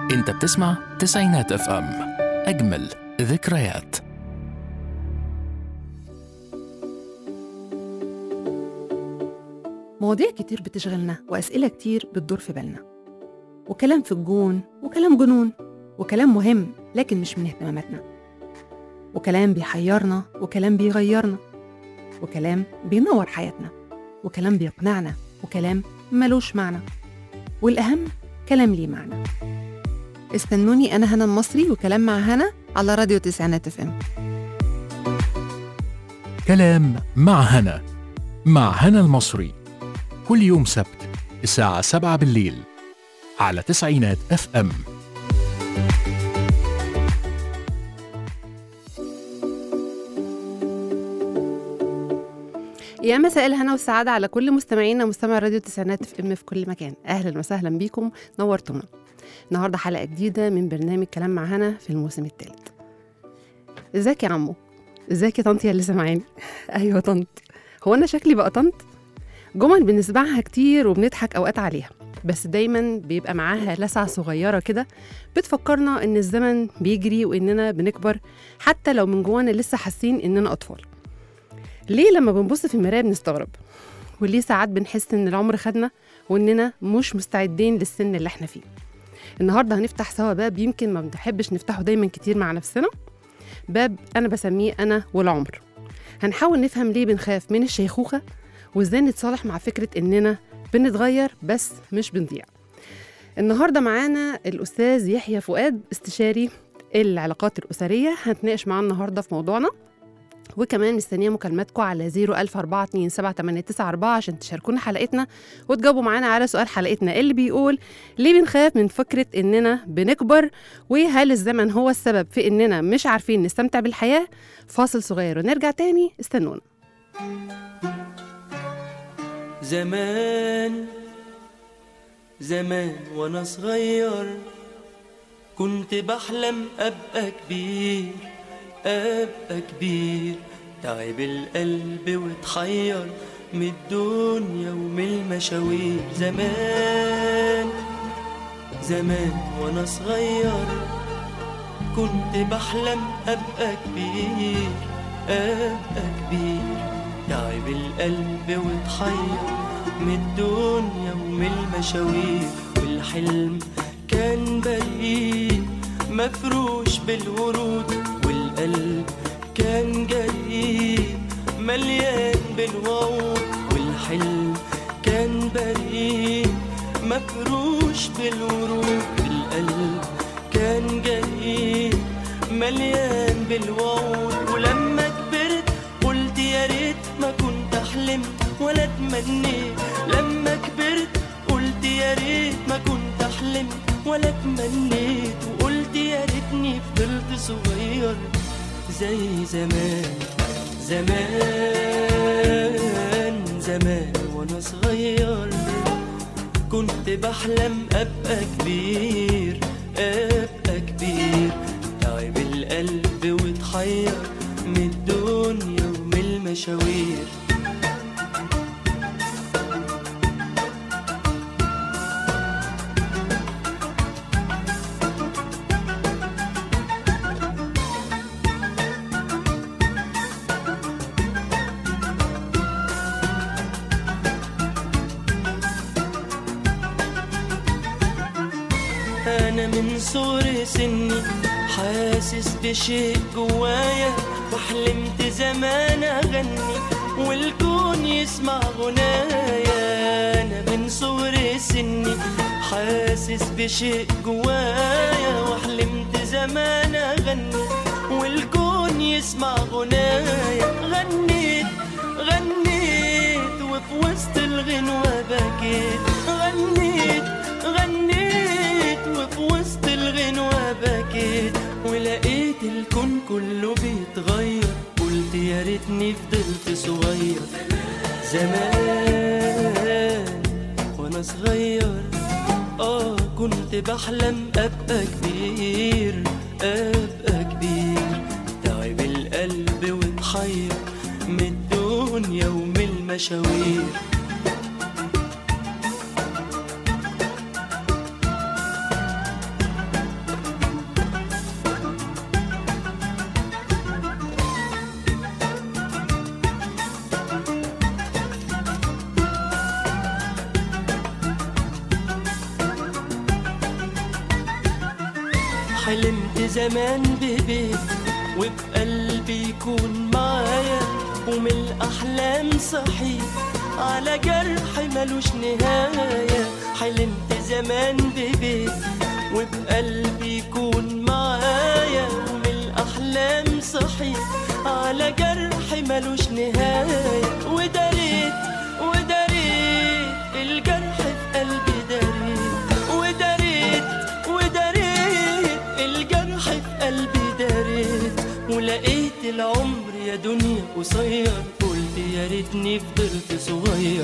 انت بتسمع تسعينات اف ام، اجمل ذكريات. مواضيع كتير بتشغلنا وأسئلة كتير بتدور في بالنا، وكلام في الجون وكلام جنون، وكلام مهم لكن مش من اهتماماتنا، وكلام بيحيرنا وكلام بيغيرنا، وكلام بينور حياتنا، وكلام بيقنعنا، وكلام ملوش معنى، والأهم كلام ليه معنى. استنوني، أنا هنا المصري، وكلام مع هنا على راديو تسعينات اف ام. كلام مع هنا، مع هنا المصري، كل يوم سبت الساعة 7 بالليل على تسعينات اف ام. يا مساء الهنا والسعادة على كل مستمعينا ومستمع راديو تسعينات اف ام في كل مكان. أهلا وسهلا بيكم، نورتونا. النهاردة حلقة جديدة من برنامج كلام مع هنا في الموسم الثالث. ازيك يا عمو؟ ازيك يا طنط اللي سامعاني؟ ايوه طنط. هو انا شكلي بقى طنط؟ جمل بنسمعها كتير وبنضحك اوقات عليها، بس دايما بيبقى معاها لسعة صغيرة كده بتفكرنا ان الزمن بيجري واننا بنكبر، حتى لو من جوانا لسه حاسين اننا اطفال. ليه لما بنبص في المراية بنستغرب؟ وليه ساعات بنحس ان العمر خدنا واننا مش مستعدين للسن اللي احنا فيه؟ النهارده هنفتح سوا باب يمكن ما بنحبش نفتحه دايما كتير مع نفسنا، باب انا بسميه انا والعمر. هنحاول نفهم ليه بنخاف من الشيخوخة، وازاي نتصالح مع فكرة اننا بنتغير بس مش بنضيع. النهارده معانا الاستاذ يحيى فؤاد، استشاري العلاقات الاسريه، هنتناقش معاه النهارده في موضوعنا، وكمان مستنيه مكالماتكم على 014278994 عشان تشاركونا حلقتنا وتجاوبوا معانا على سؤال حلقتنا اللي بيقول ليه بنخاف من فكرة إننا بنكبر، وهل الزمن هو السبب في إننا مش عارفين نستمتع بالحياة؟ فاصل صغير ونرجع تاني، استنونا. زمان زمان وانا صغير كنت بحلم ابقى كبير، ابقى كبير، تعب القلب واتحير من الدنيا ومن المشاوير. زمان زمان وانا صغير كنت بحلم ابقى كبير، ابقى كبير، تعب القلب واتحير من الدنيا ومن المشاوير. والحلم كان بريء مفروش بالورود، والقلب كان جريء مليان بالوعود. والحلم كان بريء مفروش بالورود، والقلب كان جريء مليان بالوعود. ولما كبرت قلت يا ريت ما كنت حلمت ولا تمنيت، لما كبرت قلت يا ريت ما كنت حلمت ولا تمنيت، وقلت يا ريتني فضلت صغير زي زمان. زمان زمان وانا صغير كنت بحلم ابقى كبير، ابقى كبير، تعب القلب واتحير من الدنيا ومن المشاوير. أنا من صغر سني حاسس بشيء جوايا، وحلمت زمان أغني والكون يسمع غنايا. أنا من صغر سني حاسس بشيء جوايا، وحلمت زمان أغني والكون يسمع غنايا. غنيت غنيت وفي وسط الغنوة بكيت، غنيت غنيت وفي وسط الغنوة بكيت، ولقيت الكون كله بيتغير. قلت يا ريتني فضلت صغير. زمان وانا صغير كنت بحلم ابقى كبير، ابقى كبير، تعب القلب واتحير من الدنيا ومن المشاوير. حلمت زمان ببيت وبقلبي يكون معايا، ومن الأحلام صحيت على جرح ملوش نهاية. حلمت زمان ببيت وبقلبي يكون معايا، ومن الأحلام صحيت على جرح ملوش نهاية. وداريت الجرح في قلبي داريت، وداريت الجرح في قلبي داريت. ولقيت العمر يا دنيا قصير، قلت يا ريتني فضلت صغير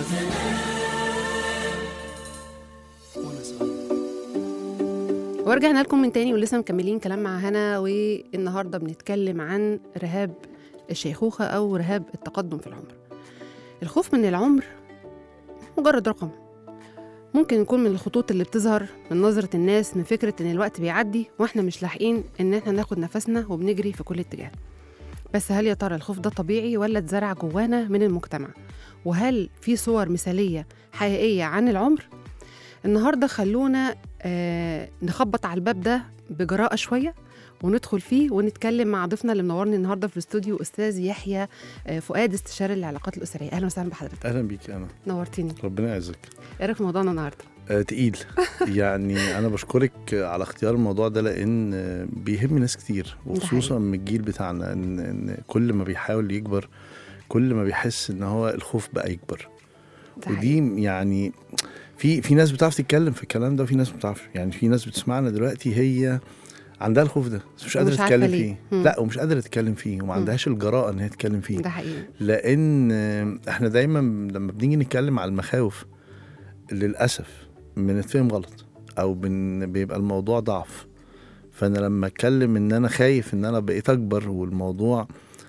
وانا صغير. ورجعنا لكم من تاني ولسه مكملين كلام مع هنا، والنهارده بنتكلم عن رهاب الشيخوخة أو رهاب التقدم في العمر. الخوف من العمر مجرد رقم، ممكن يكون من الخطوط اللي بتظهر من نظرة الناس، من فكرة إن الوقت بيعدي وإحنا مش لاحقين إن إحنا ناخد نفسنا وبنجري في كل اتجاه. بس هل يا ترى الخوف ده طبيعي ولا اتزرع جوانا من المجتمع؟ وهل في صور مثالية حقيقية عن العمر؟ النهاردة خلونا نخبط على الباب ده بجراءة شوية وندخل فيه ونتكلم مع ضيفنا اللي منورني النهارده في الاستوديو، استاذ يحيى فؤاد، استشاري العلاقات الاسريه. اهلا وسهلا بحضرتك. اهلا بيك. انا نورتيني. ربنا يعزك. ايه رايك في موضوعنا النهارده؟ تقيل. يعني انا بشكرك على اختيار الموضوع ده، لان بيهم ناس كتير وخصوصا من الجيل بتاعنا، ان كل ما بيحاول يكبر كل ما بيحس ان هو الخوف بقى يكبر. ودي يعني في ناس بتعرف تتكلم في الكلام ده وفي ناس ما بتعرفش. يعني في ناس بتسمعنا دلوقتي هي عندها الخوف ده بس مش قادره تتكلم فيه. لا، ومش قادره تتكلم فيه وما عندهاش الجراءه ان هي تتكلم فيه. ده حقيقي. لان احنا دايما لما بنيجي نتكلم على المخاوف للاسف بنتفهم غلط او بيبقى الموضوع ضعف. فانا لما اتكلم ان انا خايف ان انا بقيت اكبر والموضوع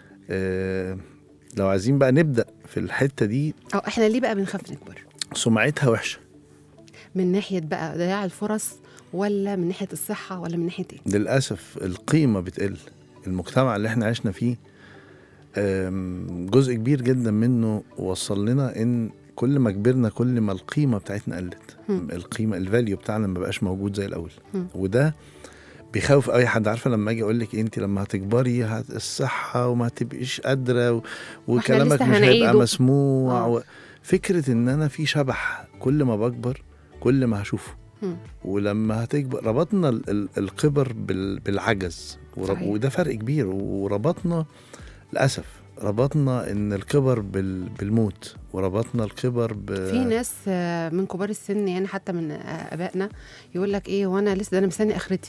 لو عايزين بقى نبدا في الحته دي، احنا ليه بقى بنخاف نكبر؟ سمعتها وحشه من ناحيه بقى ضياع الفرص، ولا من ناحية الصحة، ولا من ناحية ايه؟ للأسف القيمة بتقل. المجتمع اللي احنا عشنا فيه جزء كبير جدا منه وصل لنا ان كل ما كبرنا كل ما القيمة بتاعتنا قلت. القيمة الفاليو بتاعنا ما بقاش موجود زي الأول. وده بيخوف أي حد. عارفة لما أجي أقول لك أنت لما هتكبري الصحة وما تبقيش قادرة وكلامك مش هيبقى مسموع. فكرة ان انا في شبح كل ما بكبر كل ما هشوفه. ولما هتكبر ربطنا الكبر بالعجز، وده فرق كبير. وربطنا للأسف ربطنا ان الكبر بالموت، وربطنا الكبر في ناس من كبار السن، يعني حتى من ابائنا، يقول لك ايه وانا لسه انا مستني اخرتي.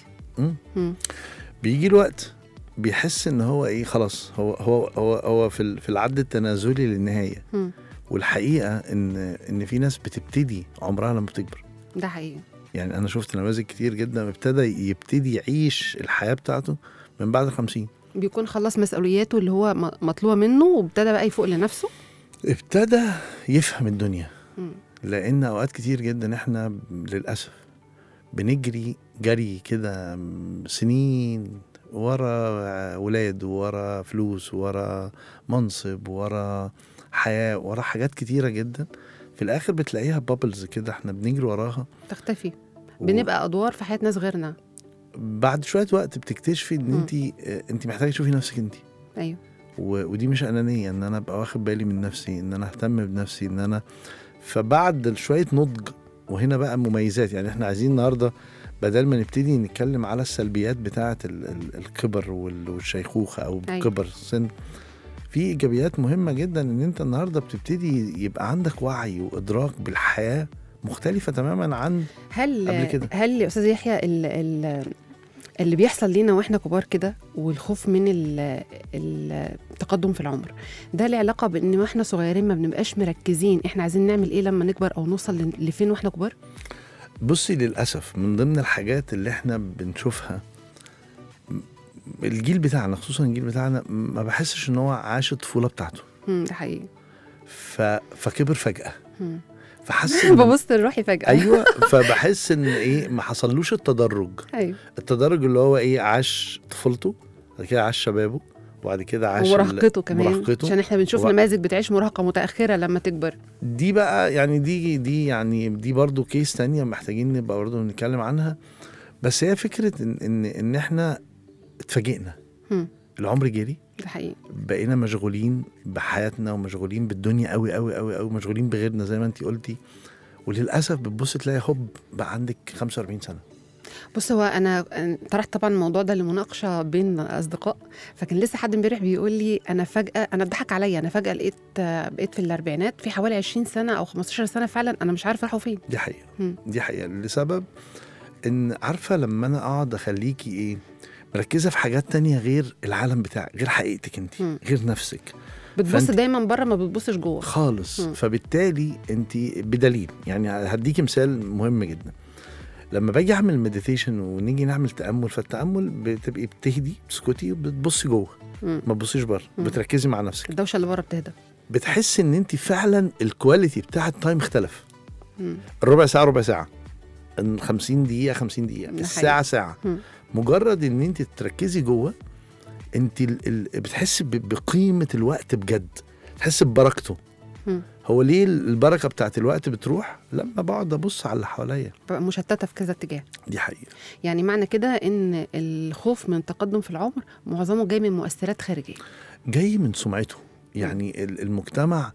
بيجي الوقت بيحس ان هو ايه خلاص هو في العد التنازلي للنهايه. والحقيقه ان في ناس بتبتدي عمرها لما بتكبر. ده حقيقي. يعني انا شفت نماذج كتير جدا يبتدي يعيش الحياه بتاعته من بعد 50. بيكون خلص مسؤولياته اللي هو مطلوبه منه، وابتدى بقى يفوق لنفسه، ابتدى يفهم الدنيا. لان اوقات كتير جدا احنا للاسف بنجري جري كده سنين ورا ولاد، ورا فلوس، ورا منصب، ورا حياة، ورا حاجات كتيرة جدا. في الآخر بتلاقيها بابلز كده احنا بنجري وراها تختفي. بنبقى أدوار في حياة ناس غيرنا. بعد شوية وقت بتكتشفي ان انت محتاجة تشوفي نفسك انت. ايوه. ودي مش أنانية، ان انا ابقى واخد بالي من نفسي، ان انا اهتم بنفسي، ان انا فبعد شوية نضج. وهنا بقى مميزات. يعني احنا عايزين النهاردة بدل ما نبتدي نتكلم على السلبيات بتاعة الكبر والشيخوخة او كبر السن، في إيجابيات مهمة جدا. ان انت النهاردة بتبتدي يبقى عندك وعي وإدراك بالحياة مختلفة تماما عن قبل كده. هل يا أستاذ يحيى اللي بيحصل لينا واحنا كبار كده، والخوف من التقدم في العمر، ده له علاقة بان واحنا صغيرين ما بنبقاش مركزين احنا عايزين نعمل ايه لما نكبر او نوصل لفين واحنا كبار؟ بصي، للأسف من ضمن الحاجات اللي احنا بنشوفها الجيل بتاعنا، خصوصا الجيل بتاعنا، ما بحسش ان هو عاش الطفولة بتاعته. ده حقيقي. فكبر فجأة. فحس ببص لروحي فجأة. ايوه. فبحس ان ايه، ما حصلوش التدرج. ايوه. التدرج اللي هو ايه، عاش طفولته، بعد كده عاش شبابه، وبعد كده عاش مراهقته كمان، عشان احنا بنشوف نماذج بتعيش مراهقة متأخرة لما تكبر. دي بقى يعني دي برضو كيس تانية محتاجين نبقى برضو نتكلم عنها. بس هي فكره ان احنا اتفاجئنا. العمر جري، ده حقيقي. بقينا مشغولين بحياتنا ومشغولين بالدنيا قوي قوي قوي قوي، مشغولين بغيرنا زي ما انتي قلتي، وللاسف بتبص تلاقي حب بقى عندك 45 سنه. بص، هو انا طرحت طبعا الموضوع ده لمناقشه بين اصدقاء، فكان لسه حد امبارح بيقول لي انا فجاه، انا اتضحك عليا، انا فجاه بقيت في الاربعينات في حوالي 20 سنه او 15 سنه فعلا انا مش عارفه راحوا فين. دي حقيقه. دي حقيقه لسبب ان عارفه لما انا اقعد اخليكي ايه مركزه في حاجات تانية غير العالم بتاعك، غير حقيقتك انت، غير نفسك، بتبص دايما بره ما بتبصش جوه خالص. فبالتالي انت بدليل، يعني هديكي مثال مهم جدا. لما باجي اعمل مديتيشن ونيجي نعمل تامل، فالتامل بتبقي بتهدي، بتسكتي وبتبصي جوه، ما تبصيش بره، بتركزي مع نفسك. الدوشه اللي بره بتهدى، بتحس ان انت فعلا الكواليتي بتاع التايم اختلف. الربع ساعه ربع ساعه، 50 دقيقه 50 دقيقه، الساعه ساعه. مجرد ان انت تركزي جوه، انت بتحس بقيمه الوقت بجد، تحس ببركته. هو ليه البركه بتاعت الوقت بتروح؟ لما بقعد ابص على اللي حواليا، مشتته في كذا اتجاه. دي حقيقه. يعني معنى كده ان الخوف من التقدم في العمر معظمه جاي من مؤثرات خارجيه، جاي من سمعته. يعني المجتمع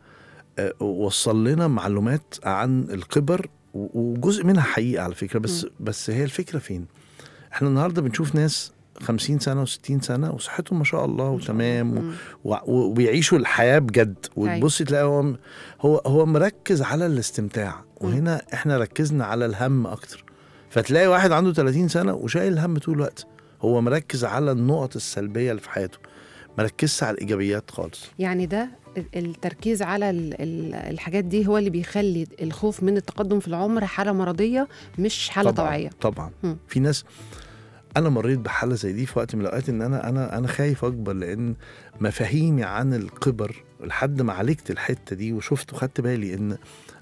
وصل لنا معلومات عن الكبر، وجزء منها حقيقه على فكره، بس هي الفكره فين؟ احنا النهارده بنشوف ناس 50 سنة و60 سنة وصحتهم ما شاء الله وتمام، وبيعيشوا الحياة بجد، وتبصي تلاقي هو مركز على الاستمتاع، وهنا احنا ركزنا على الهم اكتر. فتلاقي واحد عنده 30 سنة وشايل الهم طول الوقت، هو مركز على النقط السلبية اللي في حياته، مركزش على الإيجابيات خالص. يعني ده التركيز على الحاجات دي هو اللي بيخلي الخوف من التقدم في العمر حالة مرضية مش حالة طبيعية. طبعا. في ناس، أنا مريت بحالة زي دي في وقت من الأوقات، إن أنا خايف أكبر، لأن مفاهيمي عن الكبر لحد ما عالجت الحتة دي وشفت وخدت بالي إن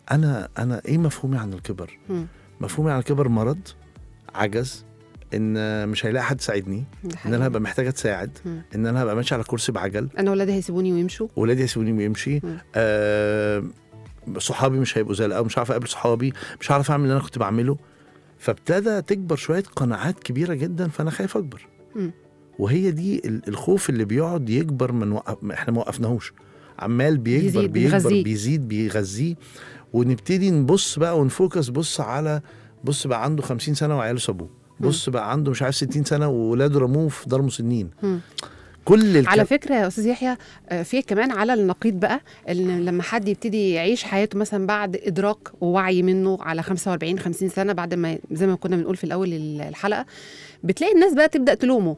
أنا إيه مفهومي عن الكبر؟ مفهومي عن الكبر مرض، عجز، إن مش هيلاقي حد يساعدني، إن أنا هبقى محتاجة تساعد، إن أنا هبقى ماشي على كرسي بعجل، أنا ولادي هيسيبوني ويمشوا، صحابي مش هيبقوا زي الأول، مش عارف أقابل صحابي، مش عارف أعمل اللي أنا كنت بعمله. فابتدى تكبر شوية قناعات كبيرة جدا، فأنا خايف أكبر. وهي دي الخوف اللي بيقعد يكبر، إحنا ما وقفناهوش، عمال بيكبر بيزيد بيغذيه، ونبتدي نبص بقى ونفوكس، بص بقى عنده 50 سنة وعياله سابوه، بص بقى عنده مش عارف 60 سنة وولاده رموه في دار مسنين. على فكرة يا أستاذ يحيى، في كمان على النقيض بقى، لما حد يبتدي يعيش حياته مثلا بعد إدراك ووعي منه على 45-50 سنة، بعد ما زي ما كنا بنقول في الأول الحلقة، بتلاقي الناس بقى تبدأ تلومه،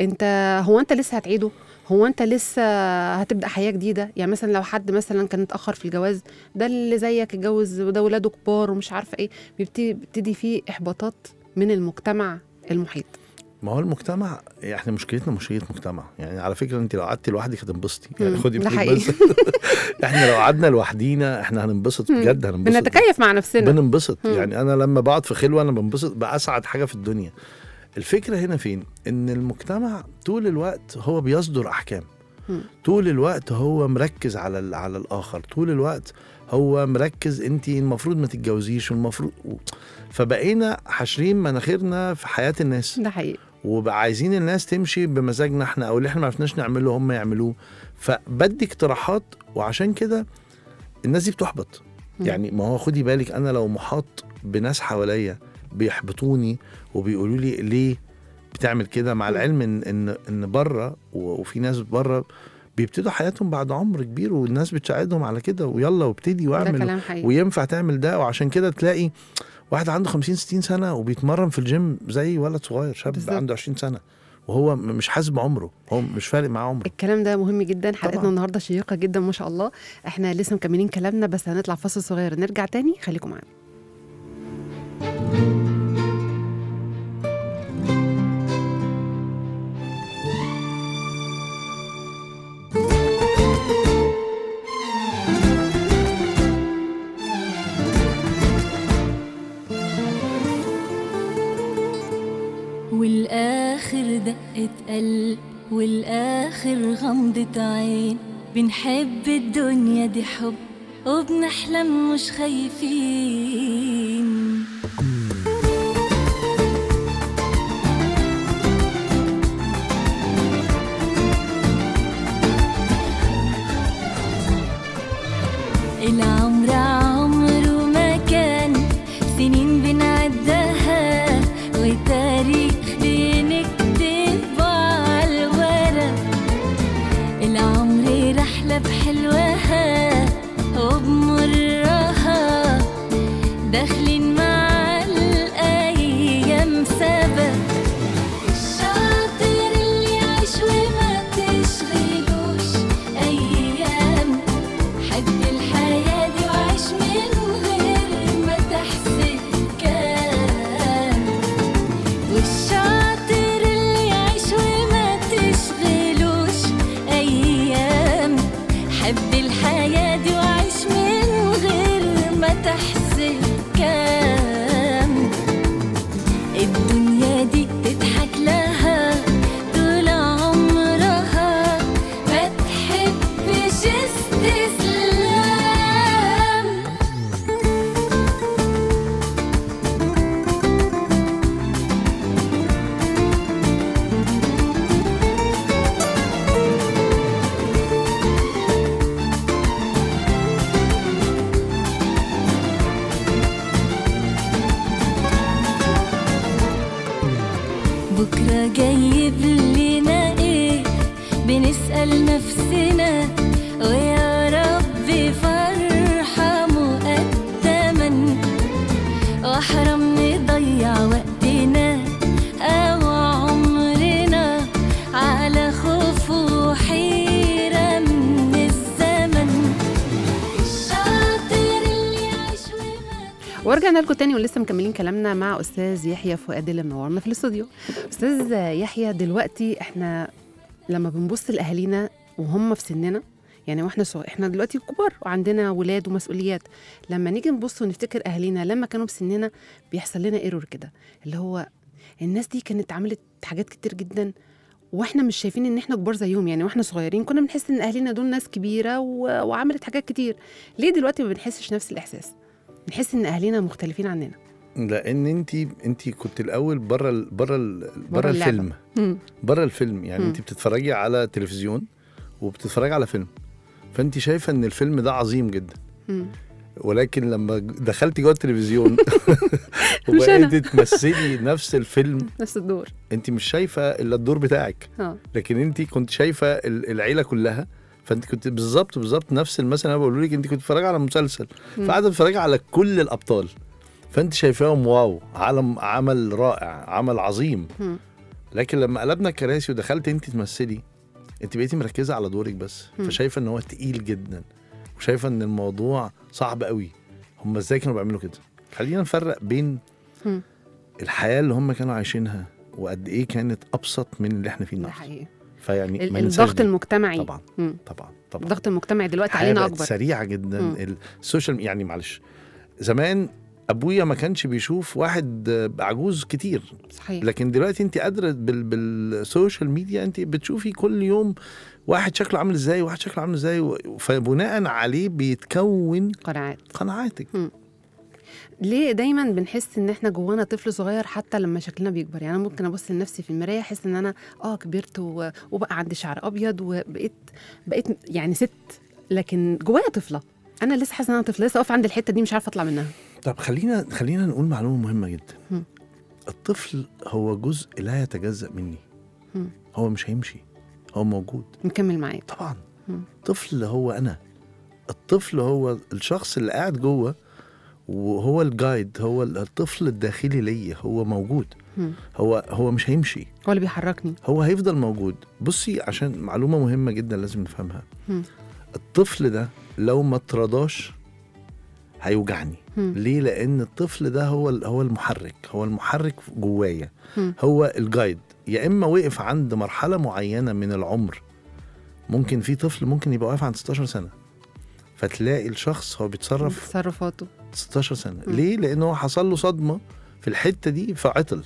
هو أنت لسه هتعيده؟ هو أنت لسه هتبدأ حياة جديدة؟ يعني مثلا لو حد مثلا كان اتأخر في الجواز، ده اللي زيك اتجوز وده ولاده كبار ومش عارفة إيه، بيبتدي فيه إحباطات من المجتمع المحيط. ما هو المجتمع، احنا مشكلتنا مشكله مجتمع. يعني على فكره انت لو قعدتي لوحدك هتنبسطي، يعني خدي بس احنا لو قعدنا لوحدينا احنا هننبسط بجد، بنتكيف مع نفسنا، بننبسط. يعني انا لما بقعد في خلوه انا بنبسط، بأسعد حاجه في الدنيا. الفكره هنا فين؟ ان المجتمع طول الوقت هو بيصدر احكام، طول الوقت هو مركز على الاخر، طول الوقت هو مركز انت المفروض ما تتجوزيش، والمفروض فبقينا حاشرين مناخيرنا في حياه الناس. ده حقيقي. وبقى عايزين الناس تمشي بمزاجنا احنا، او اللي احنا ما عرفناش نعمله هم يعملوه. فبدي اقتراحات، وعشان كده الناس دي بتحبط. يعني ما هو خدي بالك، انا لو محاط بناس حواليا بيحبطوني وبيقولوا لي ليه بتعمل كده، مع العلم ان بره، وفي ناس بره بيبتدوا حياتهم بعد عمر كبير، والناس بتساعدهم على كده، ويلا وابتدي واعمل، وينفع تعمل ده. وعشان كده تلاقي واحد عنده 50-60 سنة وبيتمرن في الجيم زي ولد صغير، شاب بالزبط. عنده 20 سنة وهو مش حاسس بعمره، هو مش فارق معاه عمره. الكلام ده مهم جدا. حلقتنا النهارده شيقة جدا ما شاء الله. احنا لسه مكملين كلامنا، بس هنطلع فاصل صغير، نرجع تاني، خليكم معانا. والآخر دقة قلب، والآخر غمضة عين، بنحب الدنيا دي حب، وبنحلم مش خايفين. سهلين مع الأيام سبب. الشاطر اللي يعيش وما تشغلوش أيام، حب الحياة دي وعيش من غير ما تحسب كام. والشاطر اللي يعيش وما تشغلوش أيام، حب الحياة دي وعيش من غير ما تحسب كام. الدنيا دي تضحك لها طول عمرها، ما تحبش استسلام. بكرة جايب لنا ايه بنسأل نفسنا، ويا رب فرحة مقدما، واحرم نضيع وقتنا او عمرنا على خوف وحيرة من الزمن. الشاطر اللي يعيش وما ورجعنا لكم تاني ولسه مكملين كلامنا مع أستاذ يحيى فؤاد اللي منورنا في الاستوديو. أستاذ يحيى، دلوقتي احنا لما بنبص لأهالينا وهم في سننا، يعني واحنا احنا دلوقتي كبار وعندنا ولاد ومسؤوليات، لما نيجي نبص ونفتكر أهالينا لما كانوا في سننا بيحصل لنا ايرور كده، اللي هو الناس دي كانت عملت حاجات كتير جدا واحنا مش شايفين ان احنا كبار زيهم. يعني واحنا صغيرين كنا بنحس ان أهالينا دول ناس كبيرة وعملت حاجات كتير. ليه دلوقتي ما بنحسش نفس الإحساس؟ نحس ان أهالينا مختلفين عننا. لان انت كنت الاول بره الفيلم، بره الفيلم. يعني انت بتتفرجي على تلفزيون وبتتفرجي على فيلم، فانت شايفه ان الفيلم ده عظيم جدا. ولكن لما دخلتي جوه التلفزيون وبقيتي تمثلي نفس الفيلم، نفس الدور، انت مش شايفه الا الدور بتاعك. لكن انت كنت شايفه العيله كلها، فانت كنت بالظبط نفس المثل انا بقول لك. انت كنت بتتفرجي على مسلسل، فقاعده بتتفرجي على كل الابطال، فانت شايفاهم واو، عمل رائع، عمل عظيم. لكن لما قلبنا الكراسي ودخلت انت تمثلي، انت بقيتي مركزه على دورك بس، فشايفه ان هو تقيل جدا، وشايفه ان الموضوع صعب قوي. هم ازاي كانوا بيعملوا كده؟ خلينا نفرق بين الحياه اللي هم كانوا عايشينها وقد ايه كانت ابسط من اللي احنا فيه النهارده. فيعني الضغط المجتمعي طبعا الضغط المجتمعي دلوقتي علينا اكبر، سريعه جدا. السوشيال يعني معلش، زمان ابويا ما كانش بيشوف واحد عجوز كتير، صحيح. لكن دلوقتي انت قادره بالسوشيال ميديا انت بتشوفي كل يوم واحد شكله عامل ازاي، واحد شكله عامل ازاي، فبناء عليه بيتكون قناعاتك. ليه دايما بنحس ان احنا جوانا طفل صغير حتى لما شكلنا بيكبر؟ يعني انا ممكن ابص لنفسي في المرايه احس ان انا كبرت وبقى عندي شعر ابيض وبقيت يعني ست، لكن جوايا طفله. انا لسه حاسه ان انا طفله، لسه واقفه عند الحته دي مش عارفه اطلع منها. طب خلينا نقول معلومه مهمه جدا. الطفل هو جزء لا يتجزأ مني. هو مش هيمشي، هو موجود مكمل معايا طبعا. الطفل هو انا، الطفل هو الشخص اللي قاعد جوه، وهو الجايد، هو الطفل الداخلي ليا، هو موجود. هو مش هيمشي، هو اللي بيحركني، هو هيفضل موجود. بصي، عشان معلومة مهمة جدا لازم نفهمها. الطفل ده لو ما ترضاش هيوجعني. ليه؟ لأن الطفل ده هو المحرك جوايا، هو الجايد. يا إما وقف عند مرحلة معينة من العمر، ممكن في طفل ممكن يبقى واقف عند 16 سنة، فتلاقي الشخص هو بيتصرف تصرفاته 16 سنة. ليه؟ لأنه هو حصل له صدمة في الحتة دي فعطل.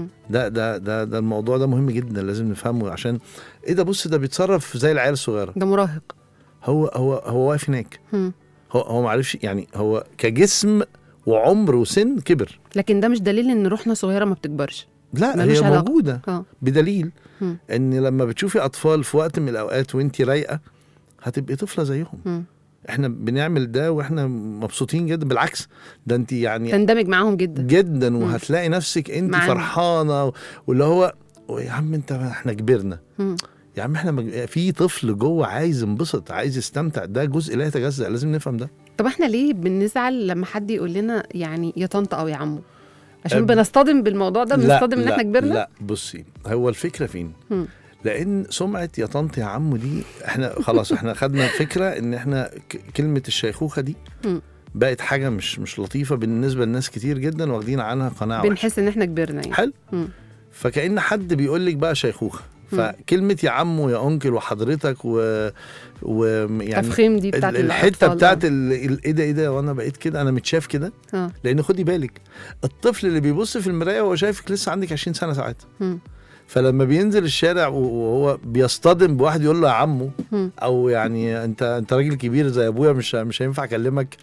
ده الموضوع ده مهم جدا لازم نفهمه. عشان ايه ده؟ بص، ده بيتصرف زي العيال الصغيرة، ده مراهق. هو واقف هناك. هو معرفش، يعني هو كجسم وعمر وسن كبر، لكن ده مش دليل ان روحنا صغيرة ما بتكبرش. لا، هي موجودة. بدليل ان لما بتشوفي اطفال في وقت من الاوقات وانتي رايقة هتبقي طفلة زيهم. احنا بنعمل ده واحنا مبسوطين جدا، بالعكس ده انت يعني تندمج معاهم جدا وهتلاقي نفسك انت فرحانة، واللي هو يا عم احنا كبرنا. يا عم احنا في طفل جوه عايز ينبسط، عايز يستمتع، ده جزء لا يتجزأ، لازم نفهم ده. طب احنا ليه بنزعل لما حد يقول لنا يعني يا طنط او يا عمو؟ عشان أب- بنصطدم بالموضوع ده، بنصطدم ان احنا كبرنا. لا بصي، هو الفكره فين؟ مم. لان سمعه يا طنط يا عمو دي احنا خلاص احنا خدنا فكره ان احنا كلمه الشيخوخه دي مم. بقت حاجه مش لطيفه بالنسبه لناس كتير جدا، واخدين عنها قناعه بنحس ان احنا كبرنا يعني. حلو. مم. فكأن حد بيقول لك بقى شيخوخه، فكلمه يا عمو يا انكل وحضرتك يعني تفخيم دي بتاعت الحته الأطفال. بتاعت ايه ده وانا بقيت كده، انا متشاف كده. لان خدي بالك، الطفل اللي بيبص في المرايه وهو شايفك لسه عندك 20 سنه ساعات، فلما بينزل الشارع وهو بيصطدم بواحد يقول له يا عمو، او يعني انت راجل كبير زي ابويا، مش هينفع اكلمك.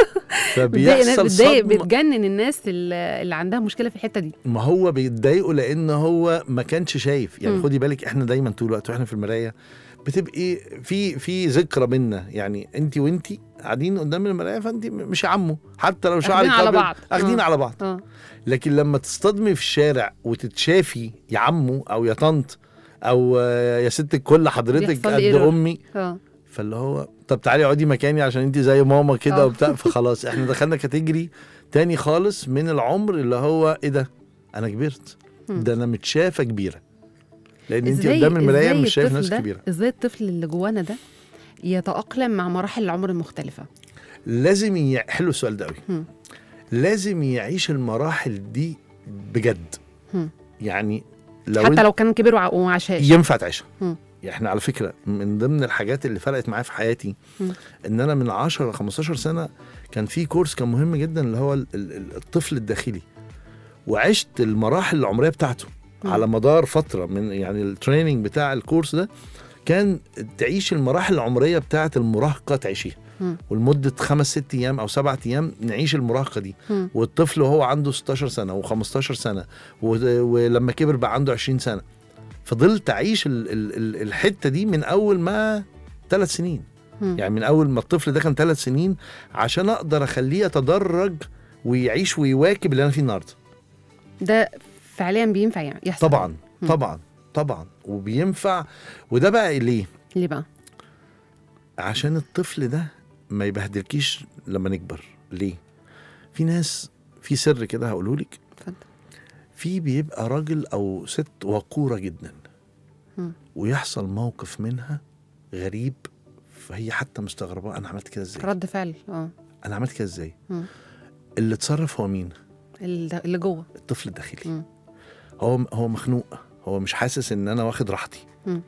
فبيحصل صدمه، بتجنن الناس اللي عندها مشكله في الحته دي. ما هو بيتضايقوا لان هو ما كانش شايف يعني. خدي بالك، احنا دايما طول الوقت واحنا في المرايه بتبقي في ذكرى بينا، يعني انت وانتي قاعدين قدام المرايه، فانت مش عمو حتى لو شعرك على بعض، اخدين على بعض. لكن لما تصطدمي في الشارع وتتشافي يا عمو او يا طنط او يا ست الكل حضرتك قد امي، فاللي هو طب تعالي اقعدي مكاني عشان انت زي ماما كده وبتاع. فخلاص احنا دخلنا كاتيجري تاني خالص من العمر، اللي هو ايه ده، انا كبرت، ده انا متشافه كبيره، لان انت قدام المرايه مش شايف ناس كبيره. ازاي الطفل اللي جوانا ده يتأقلم مع مراحل العمر المختلفه؟ لازم حلو السؤال ده قوي. لازم يعيش المراحل دي بجد. يعني حتى لو كان كبير وعشاش ينفع تعيشها. يعني احنا على فكره من ضمن الحاجات اللي فرقت معايا في حياتي ان انا من 10 ل 15 سنه كان في كورس كان مهم جدا، اللي هو الطفل الداخلي، وعشت المراحل العمريه بتاعته على مدار فتره من يعني التريننج بتاع الكورس ده. كان تعيش المراحل العمريه بتاعه المراهقه تعيشيها، ولمده 5-6 ايام او 7 ايام نعيش المراهقه دي. والطفل وهو عنده 16 سنه و15 سنه ولما كبر بقى عنده 20 سنه، فضلت أعيش الحتة دي من أول ما 3 سنين. يعني من أول ما الطفل ده كان 3 سنين عشان أقدر أخليه يتدرج ويعيش ويواكب اللي أنا فيه النهاردة. ده فعليا بينفع يعني يحصل؟ طبعا وبينفع. وده بقى ليه بقى؟ عشان الطفل ده ما يبهدلكيش لما نكبر. ليه؟ في ناس في سر كده هقولهولك. في بيبقى راجل أو ست وقورة جدا ويحصل موقف منها غريب، فهي حتى مستغربة أنا عملت كده إزاي، رد فعل أنا عملت كده إزاي. اللي اتصرف هو مين؟ اللي جوه، الطفل الداخلي. هو مخنوق، هو مش حاسس إن أنا واخد راحتي،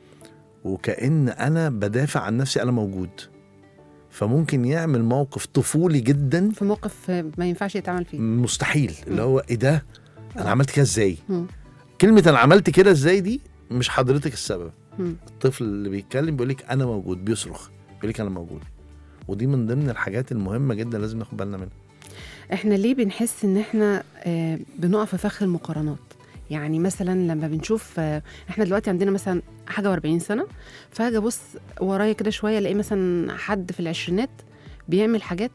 وكأن أنا بدافع عن نفسي، أنا موجود. فممكن يعمل موقف طفولي جدا في موقف ما ينفعش يتعمل فيه، مستحيل. اللي هو إيه ده، أنا عملت كده إزاي؟ كلمة أنا عملت كده إزاي دي مش حضرتك السبب. الطفل اللي بيتكلم بيقولك أنا موجود، بيصرخ بيقولك أنا موجود. ودي من ضمن الحاجات المهمة جدا لازم ناخد بالنا منها. إحنا ليه بنحس إن إحنا بنقع في فخ المقارنات؟ يعني مثلا لما بنشوف إحنا دلوقتي عندنا مثلا حاجة و40 سنة، فهاجي أبص ورايا كده شوية ألاقي مثلا حد في العشرينات بيعمل حاجات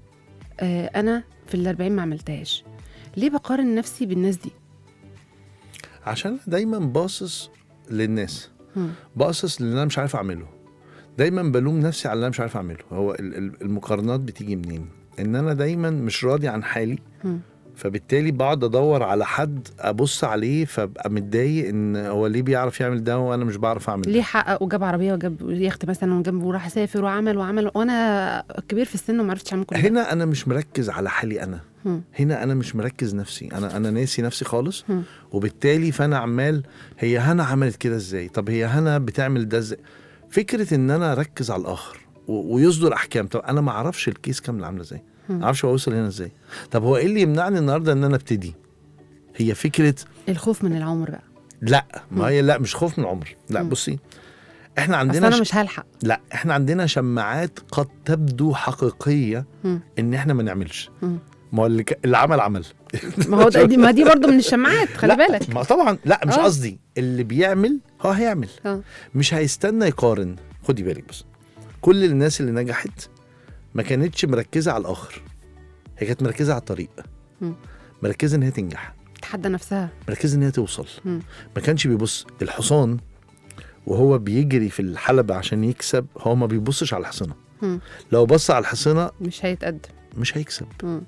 أنا في ال40 ما عملتهاش. ليه بقارن نفسي بالناس دي؟ عشان دايما باصص للناس، باصص للي انا مش عارف اعمله، دايما بلوم نفسي على اللي انا مش عارف اعمله. هو المقارنات بتيجي منين؟ ان انا دايما مش راضي عن حالي، فبالتالي بقعد ادور على حد ابص عليه، فبقى متضايق ان هو ليه بيعرف يعمل ده وانا مش بعرف اعمل ده. ليه حقق وجاب عربيه وجاب يخت مثلا وجاب وراح اسافر وعمل وانا كبير في السن وما عرفتش اعمل كل ده. هنا انا مش مركز على حالي انا. هنا انا مش مركز نفسي، انا ناسي نفسي خالص. وبالتالي فانا عمال هي هنا عملت كده ازاي، طب هي هنا بتعمل ده ازاي. فكره ان انا اركز على الاخر ويصدر احكام. طب انا ما اعرفش الكيس كامل عامله ازاي، ما اعرفش اوصل هنا ازاي. طب هو ايه اللي يمنعني النهارده ان انا ابتدي؟ هي فكره الخوف من العمر بقى. لا ما هي لا مش خوف من العمر. لا بصي، احنا عندنا انا مش هلحق. لا احنا عندنا شماعات قد تبدو حقيقيه ان احنا ما نعملش. ما هو اللي عمل ما هو ما دي برضو من الشماعات، خلي بالك. ما طبعا لا مش قصدي. اللي بيعمل هو هيعمل، مش هيستنى يقارن. خدي بالك بس، كل الناس اللي نجحت ما كانتش مركزه على الاخر، هي كانت مركزه على الطريق، مركزه ان هي تنجح، تحدى نفسها، مركزه ان هي توصل. ما كانش بيبص الحصان وهو بيجري في الحلبة عشان يكسب، هو ما بيبصش على الحصنة، لو بص على الحصينة مش هيتقدم، مش هيكسب.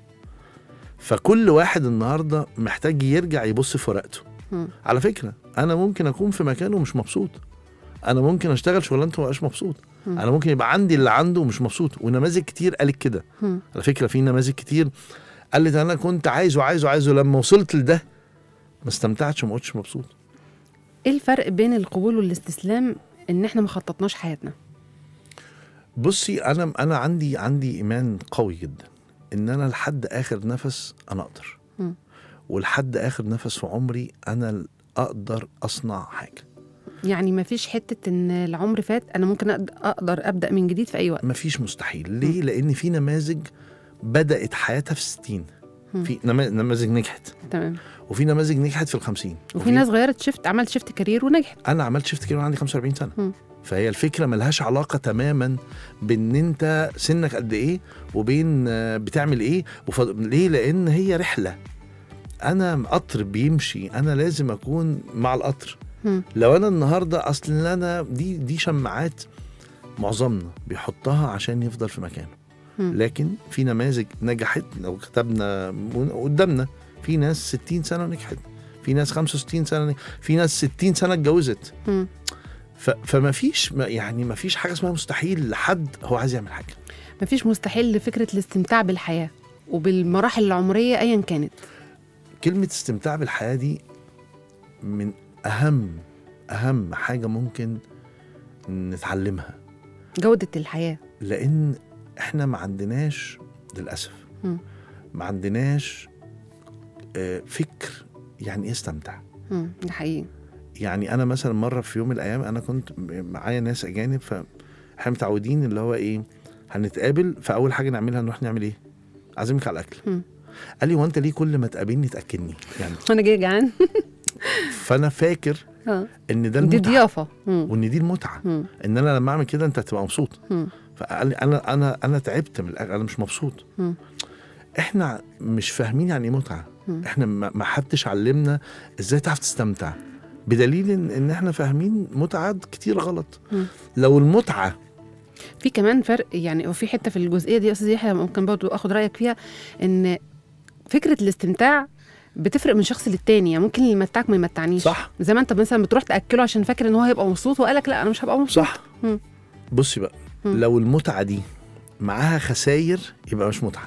فكل واحد النهاردة محتاج يرجع يبص في ورقته. على فكرة أنا ممكن أكون في مكانه ومش مبسوط، أنا ممكن أشتغل شغلانته ومبقاش مبسوط، أنا ممكن يبقى عندي اللي عنده ومش مبسوط. ونماذج كتير قالت كده. على فكرة في نماذج كتير قالت أنا كنت عايزه لما وصلت لده ما استمتعتش وما قلتش مبسوط. ايه الفرق بين القبول والاستسلام ان احنا ما خططناش حياتنا؟ بصي انا عندي ايمان قوي جدا ان انا لحد اخر نفس انا اقدر، ولحد اخر نفس في عمري انا اقدر اصنع حاجه. يعني ما فيش حته ان العمر فات انا ممكن اقدر ابدا من جديد في اي وقت. ما فيش مستحيل. ليه؟ لان في نماذج بدات حياتها في 60، في نماذج نجحت تمام، وفي نماذج نجحت في 50، وفي ناس غيرت عملت شيفت كارير ونجحت. انا عملت شيفت كارير وعندي 45 سنه. فهي الفكره ملهاش علاقه تماما بان انت سنك قد ايه وبين بتعمل ايه ليه؟ لان هي رحله. انا قطر بيمشي، انا لازم اكون مع القطر. لو انا النهارده اصل انا دي شماعات معظمنا بيحطها عشان يفضل في مكانه. لكن في نماذج نجحت، لو كتبنا قدامنا في ناس 60 سنه نجحت، في ناس 65 سنه، في ناس 60 سنه اتجوزت. فما فيش يعني ما فيش حاجه اسمها مستحيل لحد هو عايز يعمل حاجه. ما فيش مستحيل لفكره الاستمتاع بالحياه وبالمراحل العمريه ايا كانت. كلمه استمتاع بالحياه دي من اهم حاجه ممكن نتعلمها، جوده الحياه. لان احنا ما عندناش للاسف ما عندناش فكر يعني ايه استمتع. ده حقيقي. يعني انا مثلا مره في يوم من الايام انا كنت معايا ناس اجانب، فاحنا متعودين اللي هو ايه، هنتقابل فاول حاجه نعملها نروح نعمل ايه، اعزمك على الاكل. قال لي وانت ليه كل ما تقابلني تاكلني يعني وانا جاي جعان؟ فانا فاكر ان ده المتعه، دي ضيافه، وان دي المتعه، ان انا لما اعمل كده انت هتبقى مبسوط. فقال لي انا تعبت من الاكل، انا مش مبسوط. احنا مش فاهمين يعني ايه متعه. احنا ما حدش علمنا ازاي تعرف تستمتع، بدليل ان احنا فاهمين متعات كتير غلط. لو المتعه في كمان فرق يعني، وفي حته في الجزئيه دي يا استاذ يحيى ممكن برضه اخد رايك فيها، ان فكره الاستمتاع بتفرق من شخص للتاني. يعني ممكن اللي يمتعك ما يمتعنيش. صح. زي ما انت مثلا بتروح تاكله عشان فاكر ان هو هيبقى مبسوط وقالك لا انا مش هبقى مبسوط. صح. بصي بقى، لو المتعه دي معاها خساير يبقى مش متعه.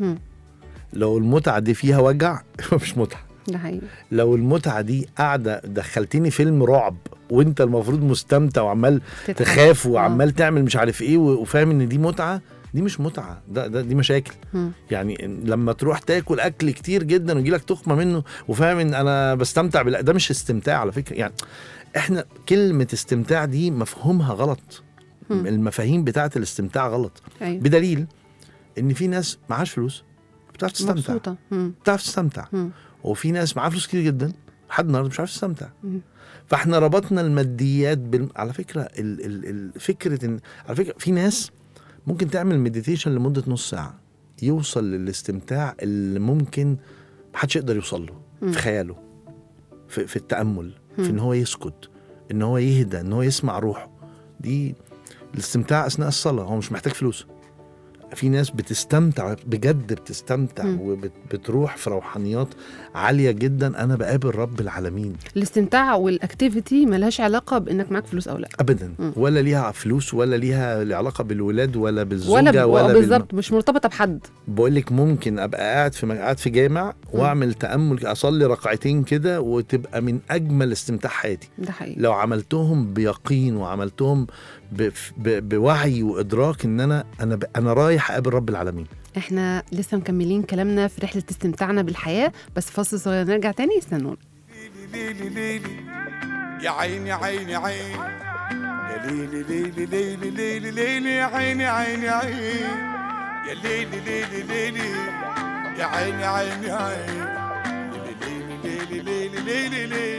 لو المتعه دي فيها وجع يبقى مش متعه. ده حقيقي. لو المتعه دي قاعده دخلتيني فيلم رعب وانت المفروض مستمتع وعمال تخاف وعمال تعمل مش عارف ايه وفاهم ان دي متعه، دي مش متعه، دي مشاكل. يعني لما تروح تاكل اكل كتير جدا ويجي لك تخمه منه وفاهم ان انا بستمتع ده مش استمتاع على فكره. يعني احنا كلمه استمتاع دي مفهومها غلط. المفاهيم بتاعه الاستمتاع غلط. أيوة. بدليل ان في ناس معاش فلوس بتعرف تستمتع، بتعرف تستمتع، وفي ناس معاها فلوس كتير جدا لحد النهارده مش عارف تستمتع. فاحنا ربطنا الماديات على فكره فكره ان على فكره في ناس ممكن تعمل مديتيشن لمده نص ساعه يوصل للاستمتاع اللي ممكن محدش يقدر يوصل له في خياله، في التامل، في ان هو يسكت، ان هو يهدى، ان هو يسمع روحه. دي الاستمتاع اثناء الصلاه، هو مش محتاج فلوس. في ناس بتستمتع بجد، بتستمتع وبتروح في روحانيات عالية جدا. أنا بقابل رب العالمين. الاستمتاع والأكتيفيتي ملهاش علاقة بإنك معك فلوس أو لا أبدا. ولا ليها فلوس ولا ليها علاقة بالولاد ولا بالزوجة ولا بالظبط. مش مرتبطة بحد. بقولك ممكن أبقى قاعد في جامع وأعمل تأمل، أصلي ركعتين كده وتبقى من أجمل استمتاع حياتي. ده حقيقي. لو عملتهم بيقين وعملتهم بوعي وإدراك إن أنا رايح أقابل رب العالمين. احنا لسه مكملين كلامنا في رحلة استمتاعنا بالحياة، بس فاصل صغير نرجع تاني. استنونا. ليلي ليلي يا عيني عيني عيني يا ليلي ليلي ليلي ليلي ليلي يا عيني عيني عيني يا ليلي ليلي ليلي يا عيني عيني عيني ليلي ليلي ليلي ليلي.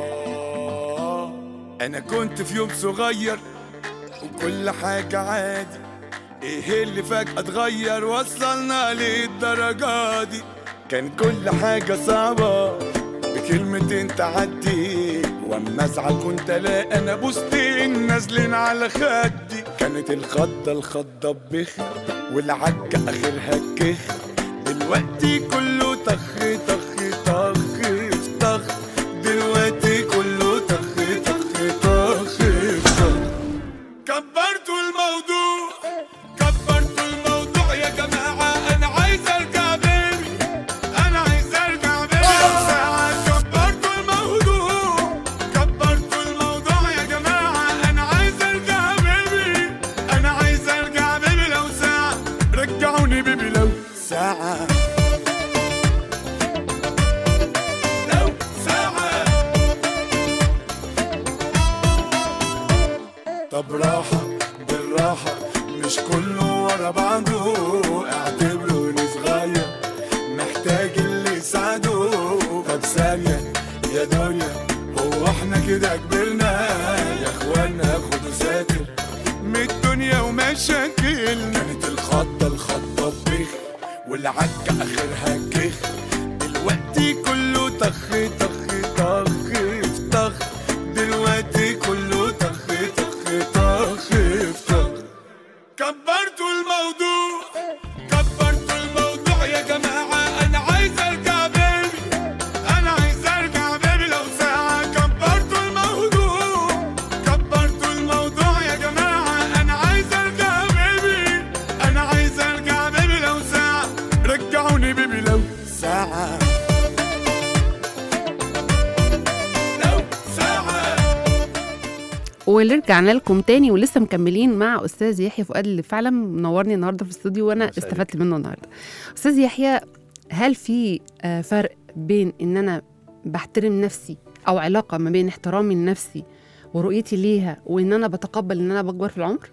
أنا كنت في يوم صغير وكل حاجة عادي، ايه اللي فجأة اتغير وصلنا للدرجة دي؟ كان كل حاجة صعبة بكلمتين تعدي، واما ازعل كنت الاقي انا بوستين نازلين على خدي. كان كانت الخضة بخ والعكة اخرها كخ، دلوقتي كله طخ طخ طخ طخ، دلوقتي كله طخ طخ طخ طخ. كبرتوا الموضوع كبرتوا الموضوع يا جماعة، أنا عايز أرجع بيبي، أنا عايز أرجع بيبي لو ساعة. كبرتوا الموضوع كبرتوا الموضوع يا جماعة، أنا عايز أرجع بيبي، أنا عايز أرجع بيبي لو ساعة. رجعوني بيبي لو ساعة، لو ساعة. طب راحة بالراحة مش كله ورا بعضه، اعتبروني صغير محتاج اللي يساعده. طب ثانية يا دنيا، هو احنا كده كبرنا يا اخوانا؟ خدوا ساتر من الدنيا ومشاكلنا. كانت الخضة بخ والعكة اخرها كخ، دلوقتي كله طخ طخ طخ طخ، دلوقتي كله طخ طخ طخ طخ. كبرتوا الموضوع كبرتوا الموضوع يا جماعة، أنا عايز أرجع بيبي، أنا عايز أرجع بيبي لو ساعة. كبرتوا الموضوع كبرتوا الموضوع يا جماعة، أنا عايز أرجع بيبي، أنا عايز أرجع بيبي لو ساعة. رجعوني بيبي لو ساعة، لو ساعة. ورجعنا لكم تاني ولسه مكملين مع استاذ يحيى فؤاد اللي فعلا منورني النهارده في الاستوديو وانا استفدت منه النهارده. استاذ يحيى، هل في فرق بين ان انا بحترم نفسي او علاقه ما بين احترامي لنفسي ورؤيتي ليها وان انا بتقبل ان انا بكبر في العمر؟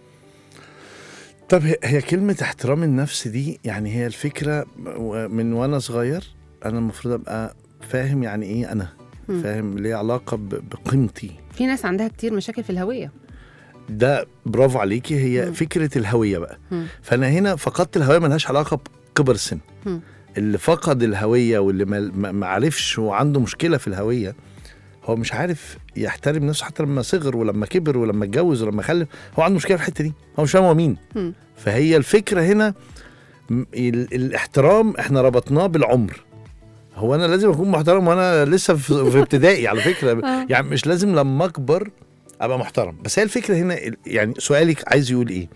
طب هي كلمة احترام النفس دي يعني هي الفكرة من وانا صغير انا المفروض ابقى فاهم يعني ايه انا فاهم ليه علاقة بقيمتي. في ناس عندها كتير مشاكل في الهويه. ده برافو عليكي، هي فكرة الهوية بقى. فانا هنا فقدت الهوية، ملهاش علاقة بكبر السن. اللي فقد الهوية واللي ما عرفش وعنده مشكلة في الهوية، هو مش عارف يحترم نفسه حتى لما صغر ولما كبر ولما اتجوز ولما خلف، هو عنده مشكلة في الحتة دي، هو مش فاهم هو مين. فهي الفكرة هنا الاحترام احنا ربطناه بالعمر. هو انا لازم اكون محترم وانا لسه في ابتدائي على فكرة، يعني مش لازم لما اكبر ابقى محترم. بس هي الفكرة هنا يعني سؤالك عايز يقول ايه؟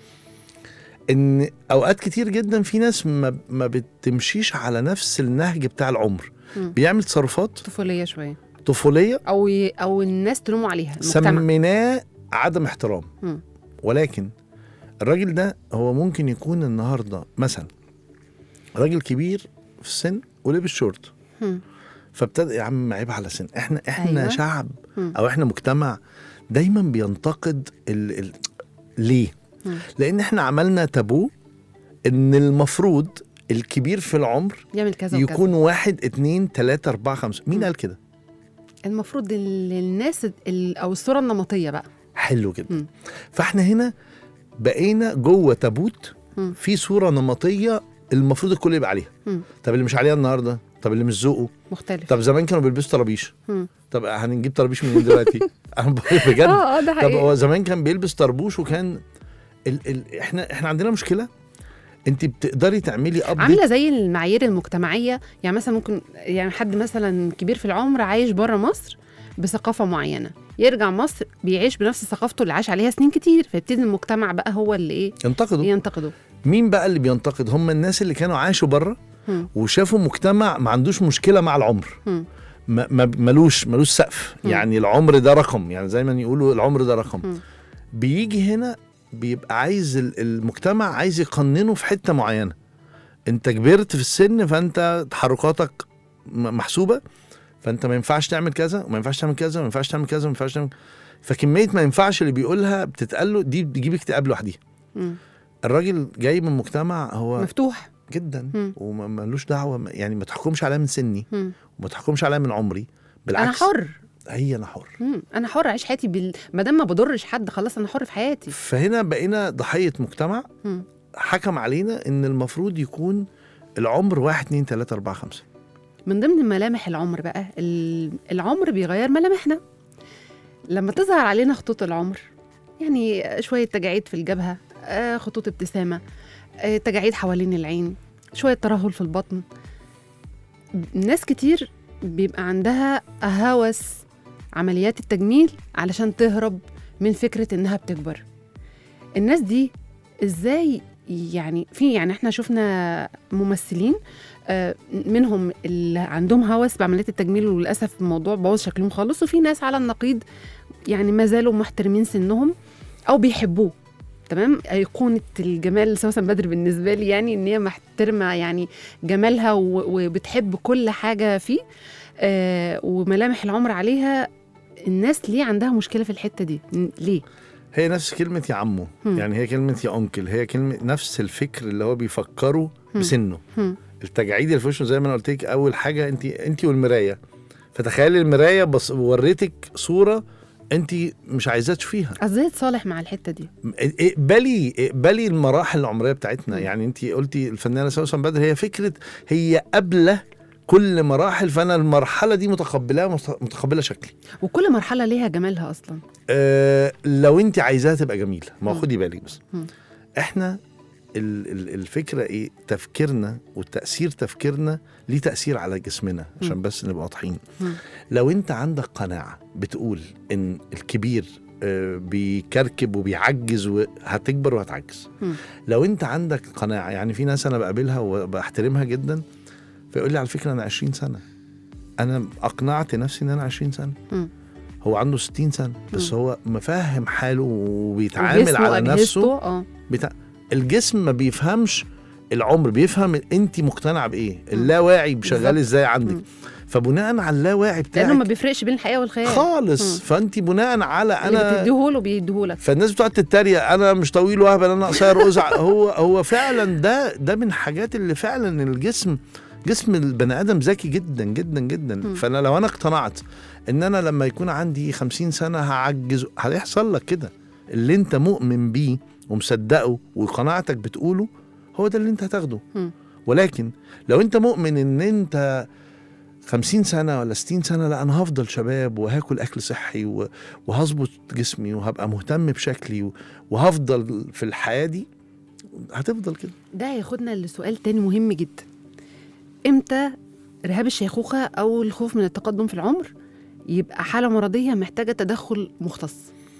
ان اوقات كتير جدا في ناس ما بتمشيش على نفس النهج بتاع العمر، بيعمل تصرفات طفولية او الناس تلوموا عليها، المجتمع سميناه عدم احترام. ولكن الراجل ده هو ممكن يكون النهارده مثلا راجل كبير في السن ولبس شورت، فابتدى يا عم عيب على سن. احنا أيوة. شعب او احنا مجتمع دايما بينتقد ليه؟ لان احنا عملنا تابو ان المفروض الكبير في العمر يعمل كذا يكون 1 2 3 4 5. مين قال كده؟ المفروض الناس او الصورة النمطية بقى. حلو جدا. فاحنا هنا بقينا جوه تابوت في صورة نمطية المفروض الكل يبقى عليها. طب اللي مش عليها النهارده، طب اللي مش ذوقه مختلف. طب زمان كانوا بيلبسوا طرابيش، طب هنجيب طرابيش من دلوقتي؟ انا بجد. طب هو زمان كان بيلبس طربوش وكان احنا عندنا مشكلة. انت بتقدري تعملي عامله زي المعايير المجتمعيه. يعني مثلا ممكن يعني حد مثلا كبير في العمر عايش بره مصر بثقافه معينه، يرجع مصر بيعيش بنفس ثقافته اللي عاش عليها سنين كتير، فيبتدي المجتمع بقى هو اللي ايه ينتقده. مين بقى اللي بينتقد؟ هم الناس اللي كانوا عاشوا بره وشافوا مجتمع ما عندوش مشكله مع العمر، ملوش سقف. يعني العمر ده رقم، يعني زي ما يقولوا العمر ده رقم. بيجي هنا بيبقى عايز المجتمع عايز يقننه في حتة معينة. انت كبرت في السن فانت تحركاتك محسوبة، فانت ما ينفعش تعمل كذا وما ينفعش تعمل كذا وما ينفعش تعمل كذا وما ينفعش تعمل. فكمية ما ينفعش اللي بيقولها بتتقاله دي بتجيب اكتئاب لوحديها. الراجل جاي من مجتمع هو مفتوح جدا ومالوش دعوة، يعني ما تحكمش عليها من سني وما تحكمش عليها من عمري، بالعكس انا حر. انا حر. انا حر اعيش حياتي ما دام ما بضرش حد، خلاص انا حر في حياتي. فهنا بقينا ضحية مجتمع حكم علينا ان المفروض يكون العمر 1 2 3 4 5. من ضمن ملامح العمر بقى العمر بيغير ملامحنا. لما تظهر علينا خطوط العمر، يعني شوية تجاعيد في الجبهة، خطوط ابتسامه، تجاعيد حوالين العين، شويه ترهل في البطن. ناس كتير بيبقى عندها هوس عمليات التجميل علشان تهرب من فكره انها بتكبر. الناس دي ازاي يعني يعني احنا شفنا ممثلين منهم اللي عندهم هوس بعمليات التجميل وللاسف الموضوع بوظ شكلهم خالص، وفي ناس على النقيض يعني ما زالوا محترمين سنهم او بيحبوه. تمام. ايقونه الجمال سوسن بدر بالنسبه لي يعني ان هي محترمه يعني جمالها وبتحب كل حاجه فيه وملامح العمر عليها. الناس ليه عندها مشكله في الحته دي؟ ليه؟ هي نفس كلمة يا عمو، يعني هي كلمة يا أنكل، هي كلمة نفس الفكر اللي هو بيفكروا بسنه. التجاعيد اللي في وشه زي ما أنا قلت لك، أول حاجة أنت والمراية. فتخيلي المراية بس وريتك صورة أنت مش عايزة تشوفيها. ازاي تصالح مع الحتة دي؟ اقبلي المراحل العمرية بتاعتنا. يعني أنت قلتي الفنانة سوسن بدر، هي فكرة هي قبله كل مراحل، فانا المرحله دي متقبله شكلي. وكل مرحله ليها جمالها اصلا. لو انت عايزاها تبقى جميله، ما خدي بالك بس. احنا الفكره ايه؟ تفكيرنا والتاثير تفكيرنا ليه تاثير على جسمنا، عشان بس نبقى واضحين. لو انت عندك قناعه بتقول ان الكبير بيكركب وبيعجز وهتكبر وهتعجز. لو انت عندك قناعه، يعني في ناس انا بقابلها وبحترمها جدا فيقول لي على فكرة أنا 20 سنة، أنا أقنعت نفسي إن أنا 20 سنة. هو عنده 60 سنة بس هو مفهم حاله وبيتعامل على نفسه. الجسم ما بيفهمش العمر، بيفهم أنت مقتنع بإيه، اللاواعي بشغال إزاي عندك. فبناء على اللاواعي بتاعك، لأنه ما بيفرقش بين الحقيقة والخيال خالص. فأنت بناء على أنا بتديهوله بيديهولك. فالناس بتقعد تتريق أنا مش طويل وهبل، أنا قصير أزعل. هو فعلا ده من الحاجات اللي فعلا جسم البني آدم ذكي جدا جدا جدا. فأنا لو أنا اقتنعت إن أنا لما يكون عندي 50 سنة هعجز، هيحصل لك كده. اللي أنت مؤمن بيه ومصدقه وقناعتك بتقوله هو ده اللي أنت هتاخده. ولكن لو أنت مؤمن إن أنت 50 سنة ولا 60 سنة، لا أنا هفضل شباب وهاكل أكل صحي وهظبط جسمي وهبقى مهتم بشكلي وهفضل في الحياة دي، هتفضل كده. ده هياخدنا لسؤال تاني مهم جدا. امتى رهاب الشيخوخة أو الخوف من التقدم في العمر يبقى حالة مرضية محتاجة تدخل مختص؟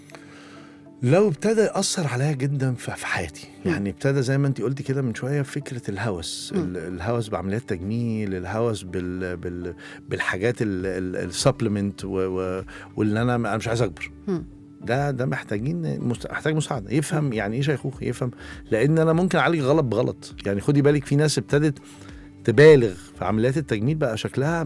لو ابتدى يأثر عليها جدا في حياتي، يعني ابتدى زي ما انت قلتي كده من شوية، فكرة الهوس، الهوس بعمليات تجميل، الهوس بالحاجات السبلمنت واللي أنا مش عايز أكبر. ده محتاج مساعدة. يفهم يعني ايه شيخوخة، يفهم لأن أنا ممكن أعالج غلط بغلط. يعني خدي بالك في ناس ابتدت تبالغ في عمليات التجميل، بقى شكلها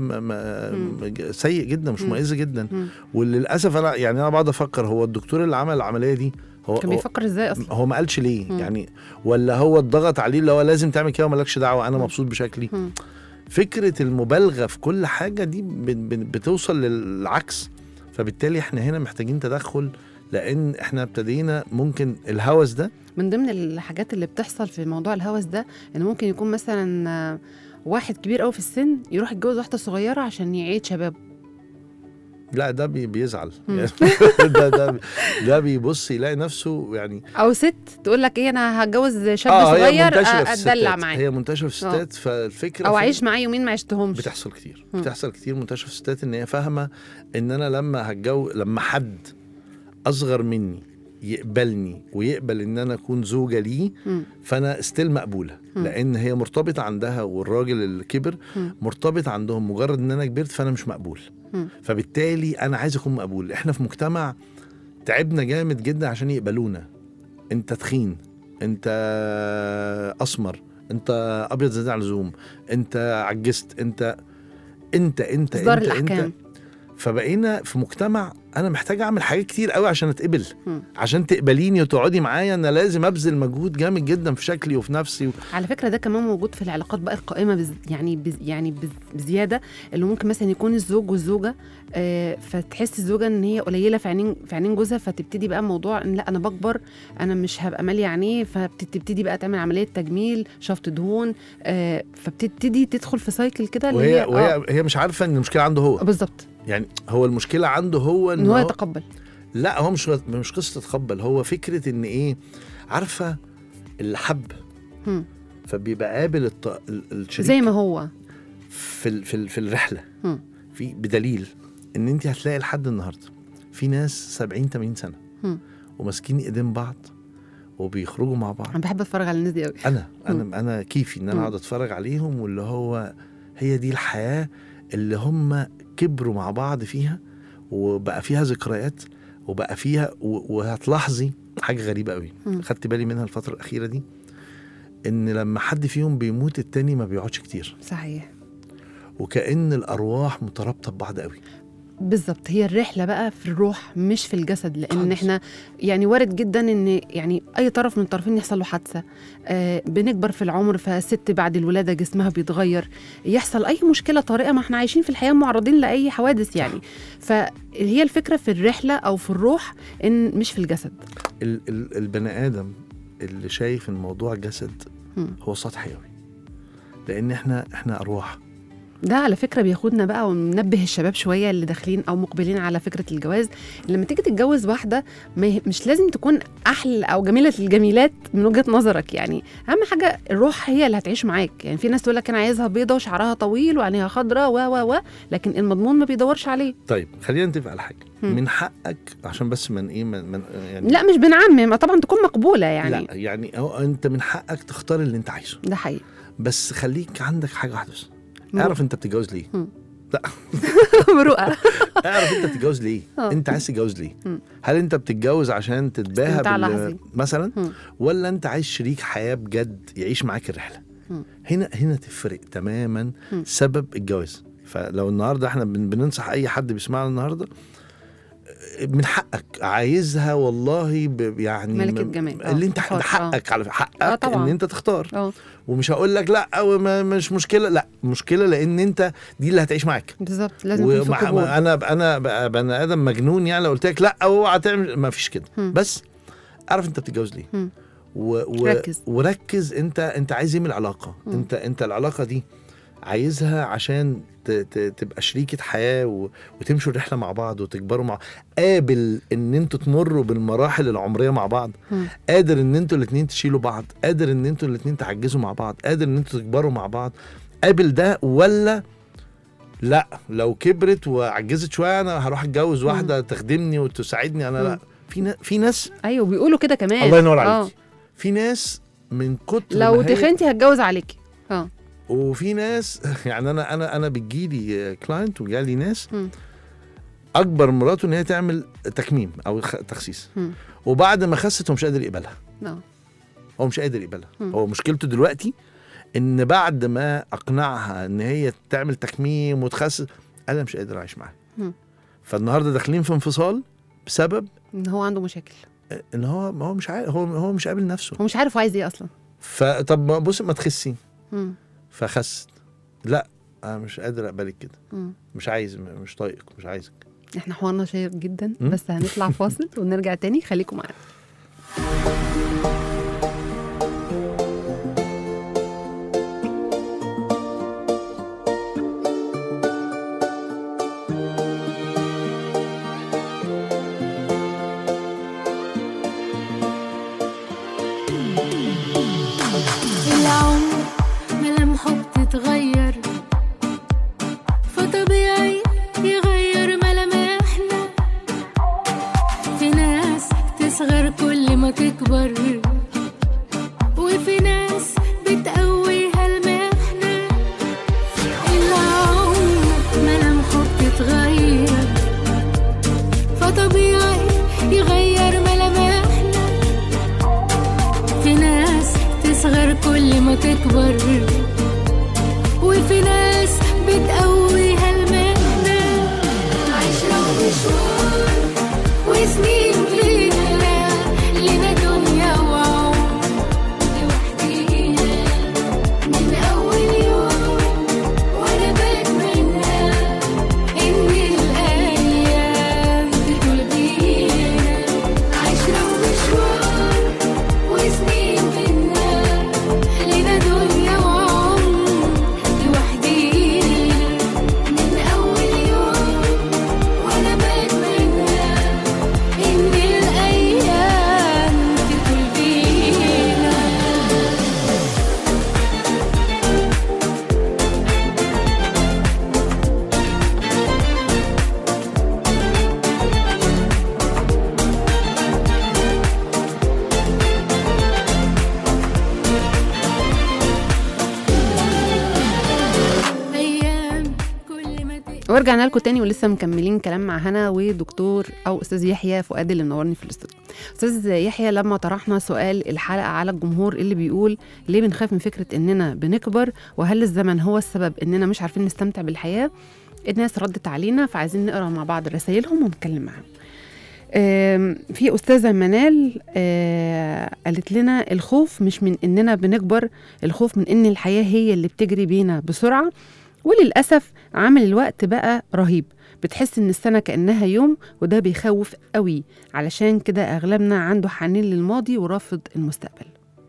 سيء جدا، مش مؤذي جدا. وللاسف انا بقعد افكر، هو الدكتور اللي عمل العمليه دي هو كان بيفكر ازاي اصلا؟ هو ما قالش ليه يعني، ولا هو اتضغط عليه اللي هو لازم تعمل كده ومالكش دعوه، انا مبسوط بشكلي. فكره المبالغه في كل حاجه دي بتوصل للعكس. فبالتالي احنا هنا محتاجين تدخل، لان احنا ابتدينا ممكن الهوس ده من ضمن الحاجات اللي بتحصل في موضوع الهوس ده، ان ممكن يكون مثلا واحد كبير قوي في السن يروح يتجوز واحده صغيره عشان يعيد شبابه. لا ده بيزعل. ده بيبص يلاقي نفسه يعني، او ست تقول لك ايه، انا هتجوز شاب صغير اتدلع معاه. هي منتشره في الستات. فالفكره او عايش معاه يومين ما عشتهمش. بتحصل كتير منتشره في الستات، ان هي فاهمه ان انا لما حد اصغر مني يقبلني ويقبل ان انا اكون زوجة ليه، فانا استيل مقبولة. لان هي مرتبطة عندها، والراجل اللي كبر مرتبط عندهم، مجرد ان انا كبرت فانا مش مقبول. فبالتالي انا عايز اكون مقبول. احنا في مجتمع تعبنا جامد جدا عشان يقبلونا. انت تخين، انت اسمر، انت ابيض زيادة عن اللزوم، انت عجزت، انت فبقينا في مجتمع انا محتاج اعمل حاجات كتير قوي عشان اتقبل. عشان تقبليني وتقعدي معايا، انا لازم ابذل مجهود جامد جدا في شكلي وفي نفسي. على فكره ده كمان موجود في العلاقات بقى القائمه بزياده، اللي ممكن مثلا يكون الزوج والزوجه فتحس الزوجه ان هي قليله في عينين جوزها، فتبتدي بقى موضوع ان لا انا بكبر، انا مش هبقى ماليه عينيه، فبتبتدي بقى تعمل عمليه تجميل، شفط دهون، فبتبتدي تدخل في سايكل كده وهي مش عارفه ان المشكله عنده هو بالظبط. يعني هو المشكله عنده هو ان هو يتقبل. لا هو مش قصه تتقبل، هو فكره ان ايه، عارفه اللي حب فبيبقى قابل الشريك زي ما هو في الرحله. في بدليل ان انت هتلاقي لحد النهارده في ناس 70-80 سنه وماسكين ايدين بعض وبيخرجوا مع بعض. انا بحب اتفرج على الناس دي قوي. انا كيفي ان انا اقعد اتفرج عليهم، واللي هو هي دي الحياه اللي هم كبروا مع بعض فيها وبقى فيها ذكريات وبقى فيها وهتلاحظي حاجه غريبه قوي خدت بالي منها الفتره الاخيره دي، ان لما حد فيهم بيموت التاني ما بيقعدش كتير. صحيح. وكأن الارواح مترابطه ببعض قوي. بالظبط، هي الرحله بقى في الروح مش في الجسد، لان خالص. احنا يعني وارد جدا ان يعني اي طرف من الطرفين يحصل له حادثه، بنكبر في العمر، فست بعد الولاده جسمها بيتغير، يحصل اي مشكله طارئه، ما احنا عايشين في الحياه معرضين لاي حوادث يعني. فهي الفكره في الرحله او في الروح، ان مش في الجسد. البني ادم اللي شايف الموضوع جسد هو سطحي قوي، لان احنا ارواح. ده على فكرة بياخدنا بقى وننبه الشباب شوية اللي داخلين أو مقبلين على فكرة الجواز. لما تيجي تتجوز واحدة مش لازم تكون أحلى أو جميلة الجميلات من وجهة نظرك، يعني أهم حاجة الروح هي اللي هتعيش معاك. يعني في ناس تقول لك أنا عايزها بيضة وشعرها طويل وعينيها خضراء لكن المضمون ما بيدورش عليه. طيب خلينا نتفق على حاجة. من حقك عشان بس يعني لا مش بنعمم، طبعا تكون مقبولة يعني. لا يعني أنت من حقك تختار اللي أنت عايزه، ده حقيقي، بس خليك عندك حاجة واحدة بس. اعرف انت بتتجوز ليه. لا مروءة. اعرف انت بتتجوز ليه. انت عايز تتجوز ليه؟ هل انت بتتجوز عشان تتباهى مثلا، ولا انت عايز شريك حياة بجد يعيش معاك الرحلة؟ هنا تفرق تماما سبب الجواز. فلو النهارده احنا بننصح اي حد بيسمعنا النهارده، من حقك عايزها والله يعني ملكة جمال اللي انت حقك على حقك ان انت تختار. ومش هقول لك لا او مش مشكله، لا مشكله، لان انت دي اللي هتعيش معاك بالظبط. لازم يكون في قبول. انا بني ادم مجنون يعني لو قلت لك لا اوعى تعمل، ما فيش كده. بس اعرف انت بتتجوز ليه وركز انت عايز ايه من العلاقه. انت العلاقه دي عايزها عشان تبقى شريكة حياة وتمشوا الرحلة مع بعض وتكبروا مع، قابل ان انتوا تمروا بالمراحل العمرية مع بعض، قادر ان انتوا الاتنين تشيلوا بعض، قادر ان انتوا الاتنين تعجزوا مع بعض، قادر ان انتوا تكبروا مع بعض، قابل ده. ولا لا لو كبرت وعجزت شوية انا هروح اتجوز واحدة تخدمني وتساعدني انا. لا في ناس ايوه بيقولوا كده كمان. الله ينور عليك. في ناس من كتر لو تخنتي هتجوز عليكي. وفي ناس يعني انا بتجيلي كلاينت وجالي ناس اكبر مراته ان هي تعمل تكميم او تخسيس، وبعد ما خست هو مش قادر يقبلها. هو مش قادر يقبلها. هو مشكلته دلوقتي ان بعد ما اقنعها ان هي تعمل تكميم وتخسس انا مش قادر اعيش معاها. فالنهارده داخلين في انفصال بسبب ان هو عنده مشاكل، ان هو مش عارف، هو مش قابل نفسه، هو مش عارف عايز ايه اصلا. فطب بص ما تخسي فخست، لا انا مش قادر اقبلك كده، مش عايز، مش طايقك، مش عايزك. احنا حوارنا شيق جدا بس هنطلع فاصل ونرجع تاني، خليكم معانا. وسنين لينا دنيا ورجعنا لكم تاني ولسه مكملين كلام مع هنا ودكتور او استاذ يحيى فؤاد اللي منورني في الاستوديو. استاذ يحيى، لما طرحنا سؤال الحلقه على الجمهور اللي بيقول ليه بنخاف من فكره اننا بنكبر، وهل الزمن هو السبب اننا مش عارفين نستمتع بالحياه، الناس ردت علينا، فعايزين نقرا مع بعض رسائلهم ونتكلم معاهم. في أستاذة منال قالت لنا الخوف مش من إننا بنكبر، الخوف من إن الحياة هي اللي بتجري بينا بسرعة، وللأسف عامل الوقت بقى رهيب، بتحس إن السنة كأنها يوم، وده بيخوف قوي، علشان كده أغلبنا عنده حنين للماضي ورافض المستقبل.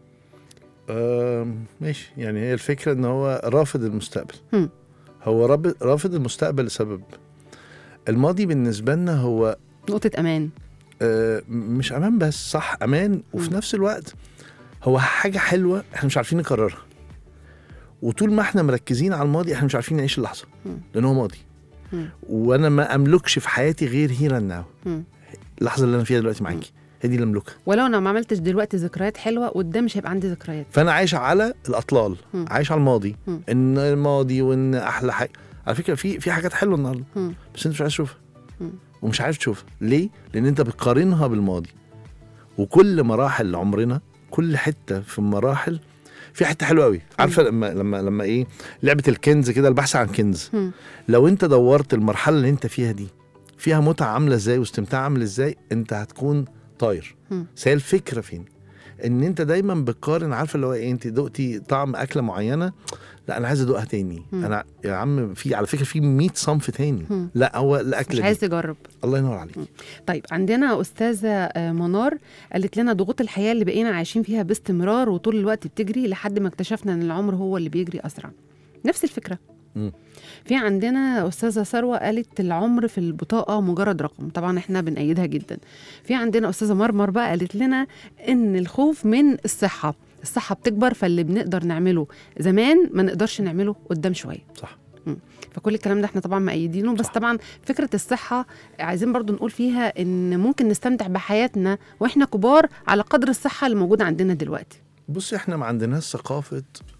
ماشي، يعني هي الفكرة إن هو رافض المستقبل. هو رافض المستقبل لسبب الماضي بالنسبة لنا هو نقطة أمان. مش أمان بس، صح، أمان، وفي نفس الوقت هو حاجة حلوة احنا مش عارفين نكررها، وطول ما احنا مركزين على الماضي احنا مش عارفين نعيش اللحظة، لأنه هو ماضي. وأنا ما أملكش في حياتي غير هيرا ناو، اللحظة اللي أنا فيها دلوقتي معاكي هي دي اللي أملكها. ولو أنا ما عملتش دلوقتي ذكريات حلوة، قدام مش هيبقى عندي ذكريات. فأنا عايش على الأطلال، عايش على الماضي، إن الماضي وإن أحلى حاجة. على فكرة في حاجات حلوة النهاردة، بس أنت مش عايز تشوفها ومش عارف تشوفها. ليه؟ لأن أنت بتقارنها بالماضي. وكل مراحل عمرنا، كل حتة في المراحل في حتة حلوة قوي. عارفة لما إيه لعبة الكنز كده، البحث عن كنز. لو أنت دورت المرحلة اللي أنت فيها دي فيها متعة عاملة إزاي واستمتاع عامل إزاي، أنت هتكون طاير. سهل الفكرة فين؟ إن أنت دايما بتقارن. عارفة اللي هو إيه، أنت دقتي طعم أكلة معينة، لا أنا عايز أدوقها تاني. أنا يا عم في على فكرة في 100 صنف تاني. لا هو الأكل مش عايز تجرب. الله ينور عليك. طيب عندنا أستاذة منار قالت لنا ضغوط الحياة اللي بقينا عايشين فيها باستمرار وطول الوقت بتجري لحد ما اكتشفنا أن العمر هو اللي بيجري أسرع. نفس الفكرة. في عندنا أستاذة ثروة قالت العمر في البطاقة مجرد رقم، طبعا احنا بنأيدها جدا. في عندنا أستاذة مرمر بقى قالت لنا إن الخوف من الصحة بتكبر، فاللي بنقدر نعمله زمان ما نقدرش نعمله قدام شوية. صح. فكل الكلام ده احنا طبعا مأيدينه، بس طبعا فكرة الصحة عايزين برضو نقول فيها إن ممكن نستمتع بحياتنا وإحنا كبار على قدر الصحة اللي موجودة عندنا دلوقتي. بصي، احنا ما عندناش ثقافة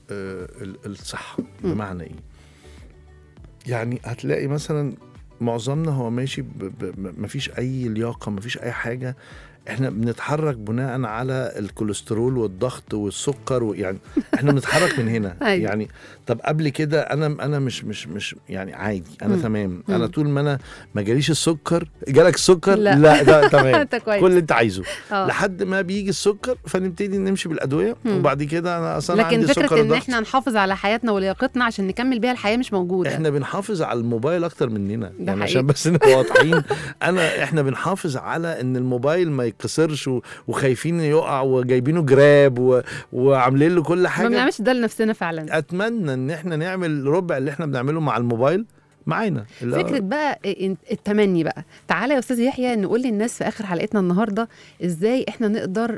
الصحة. بمعنى ايه؟ يعني هتلاقي مثلا معظمنا هو ماشي مفيش أي لياقة، مفيش أي حاجة. احنا بنتحرك بناء على الكوليسترول والضغط والسكر، يعني احنا بنتحرك من هنا. يعني طب قبل كده انا مش يعني عادي، انا تمام. انا طول ما انا ما جاليش السكر، جالك السكر لا ده تمام كل اللي انت عايزه. لحد ما بيجي السكر فنبتدي نمشي بالادويه، وبعد كده انا اصلا لكن عندي فكره سكر ان احنا نحافظ على حياتنا ولياقتنا عشان نكمل بيها الحياه مش موجوده. احنا بنحافظ على الموبايل اكتر مننا، يعني عشان بس نبقى واضحين. احنا بنحافظ على ان الموبايل ما يتكسرش، وخايفين يقع، وجايبينه جراب وعاملين له كل حاجه. ما بنعملش ده لنفسنا فعلا. اتمنى ان احنا نعمل ربع اللي احنا بنعمله مع الموبايل معانا. فكره بقى التمني بقى. تعالى يا استاذ يحيى نقول للناس في اخر حلقتنا النهارده ازاي احنا نقدر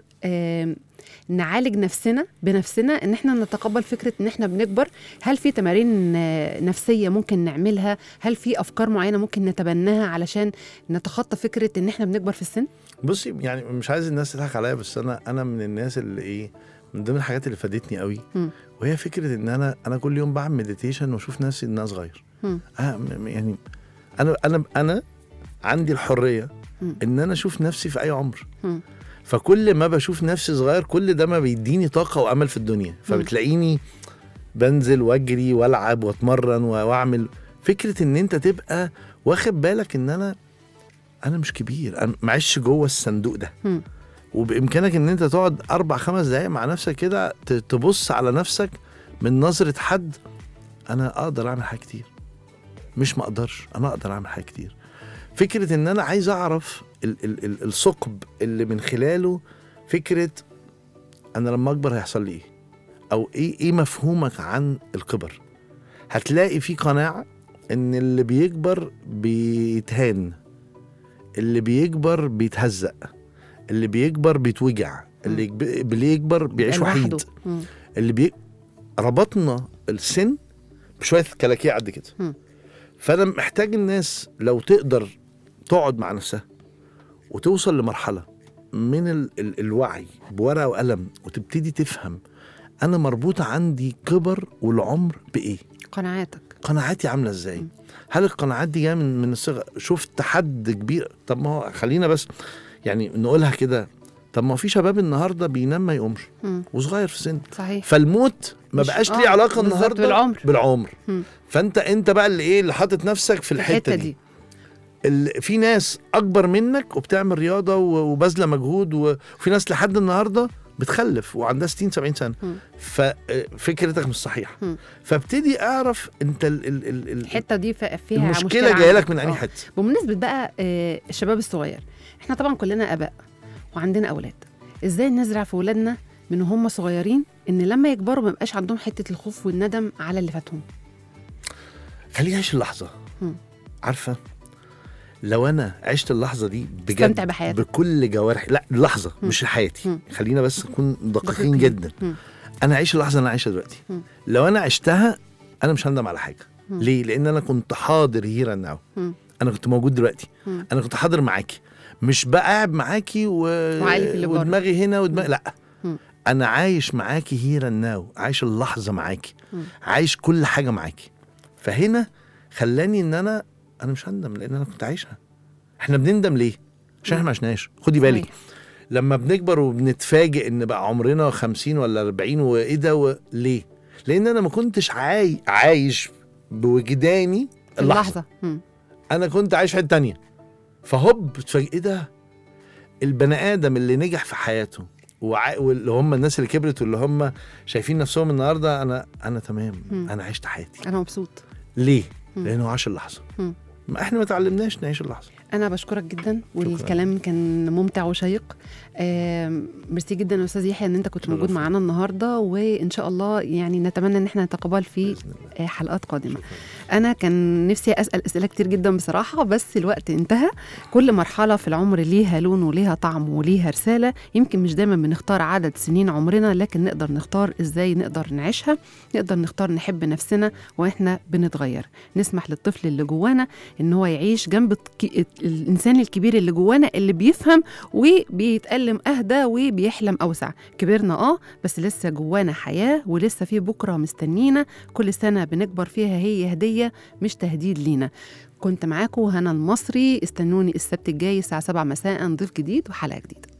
نعالج نفسنا بنفسنا، ان احنا نتقبل فكره ان احنا بنكبر. هل في تمارين نفسيه ممكن نعملها؟ هل في افكار معينه ممكن نتبناها علشان نتخطى فكره ان احنا بنكبر في السن؟ بصي، يعني مش عايز الناس تضحك عليا، بس انا من الناس اللي ايه، من ضمن الحاجات اللي فادتني قوي وهي فكره ان انا كل يوم بعمل مديتيشن واشوف نفسي ان انا صغير. يعني انا عندي الحريه ان انا اشوف نفسي في اي عمر. فكل ما بشوف نفسي صغير كل ده ما بيديني طاقه وامل في الدنيا. فبتلاقيني بنزل واجري والعب واتمرن واعمل. فكره ان انت تبقى واخد بالك ان انا مش كبير، انا معيش جوه الصندوق ده. وبامكانك ان انت تقعد 4-5 دقايق مع نفسك كده، تبص على نفسك من نظره حد. انا اقدر اعمل حاجه كتير، مش ما اقدرش، انا اقدر اعمل حاجه كتير. فكره ان انا عايز اعرف الثقب اللي من خلاله فكره انا لما اكبر هيحصل لي ايه، او ايه مفهومك عن الكبر. هتلاقي في قناعه ان اللي بيكبر بيتهان، اللي بيكبر بيتهزق، اللي بيكبر بيتوجع، اللي بيكبر بيعيش وحيد، اللي ربطنا السن بشويه كلاكيع قد كده. فانا محتاج الناس لو تقدر تقعد مع نفسها وتوصل لمرحله من الوعي بورقه وقلم، وتبتدي تفهم انا مربوطه عندي كبر والعمر بايه. قناعاتك قناعاتي عامله ازاي؟ هل القناعات دي جايه من الصغر؟ شفت حد كبير؟ طب ما هو خلينا بس يعني نقولها كده، طب ما في شباب النهارده بينام ما يقومش وصغير في سن، صحيح. فالموت ما بقاش ليه علاقه النهارده بالعمر. فانت بقى اللي حاطط نفسك في الحته دي. في ناس اكبر منك وبتعمل رياضه وبذله مجهود، وفي ناس لحد النهارده بتخلف وعندها 60 70 سنه. ففكرتك مش صحيحه. فابتدي اعرف انت الحته دي فيها المشكله جايه لك من انهي حته. بمناسبه بقى الشباب الصغير، احنا طبعا كلنا اباء وعندنا اولاد. ازاي نزرع في اولادنا من هم صغيرين ان لما يكبروا ما يبقاش عندهم حته الخوف والندم على اللي فاتهم؟ خليه يعيش اللحظه. عارفه لو انا عشت اللحظه دي بجد استمتع بحياتك بكل جوارحي، لا اللحظه مش حياتي، خلينا بس نكون دقيقين جدا. انا اعيش اللحظه اللي انا عايشها دلوقتي. لو انا عشتها انا مش هندم على حاجه. ليه؟ لان انا كنت حاضر هيرا ناو. انا كنت موجود دلوقتي. انا كنت حاضر معاكي، مش بقى قاعد معاكي ودماغي هنا ودماغي لا. انا عايش معاكي هيرا ناو، عايش اللحظه معاكي، عايش كل حاجه معاكي. فهنا خلاني ان انا مش هندم لان انا كنت عايشها. احنا بنندم ليه؟ عشان احنا ما عشناش. خدي بالك لما بنكبر وبنتفاجئ ان بقى عمرنا 50 ولا 40 وايه ده ليه؟ لان انا ما كنتش عايش بوجداني اللحظه. انا كنت عايش في حته تانية. فهوب تفاجئ ايه ده؟ البني ادم اللي نجح في حياته واللي هم الناس اللي كبرت واللي هم شايفين نفسهم النهارده انا تمام. انا عشت حياتي، انا مبسوط. ليه؟ لانه عاش اللحظه. ما احنا ما تعلمناش نعيش اللحظه. انا بشكرك جدا والكلام كان ممتع وشيق. ميرسي جدا يا استاذ يحيى ان انت كنت موجود معانا النهارده، وان شاء الله يعني نتمنى ان احنا نتقابل في حلقات قادمه. انا كان نفسي اسال اسئله كتير جدا بصراحه، بس الوقت انتهى. كل مرحله في العمر ليها لون وليها طعم وليها رساله. يمكن مش دايما بنختار عدد سنين عمرنا، لكن نقدر نختار ازاي نقدر نعيشها. نقدر نختار نحب نفسنا واحنا بنتغير. نسمح للطفل اللي جوانا ان هو يعيش جنب الإنسان الكبير اللي جوانا اللي بيفهم وبيتألم أهدى وبيحلم أوسع. كبرنا بس لسه جوانا حياة ولسه في بكرة مستنينا. كل سنة بنكبر فيها هي هدية مش تهديد لينا. كنت معاكم هنا المصري. استنوني السبت الجاي الساعة 7 مساء ضيف جديد وحلقة جديدة.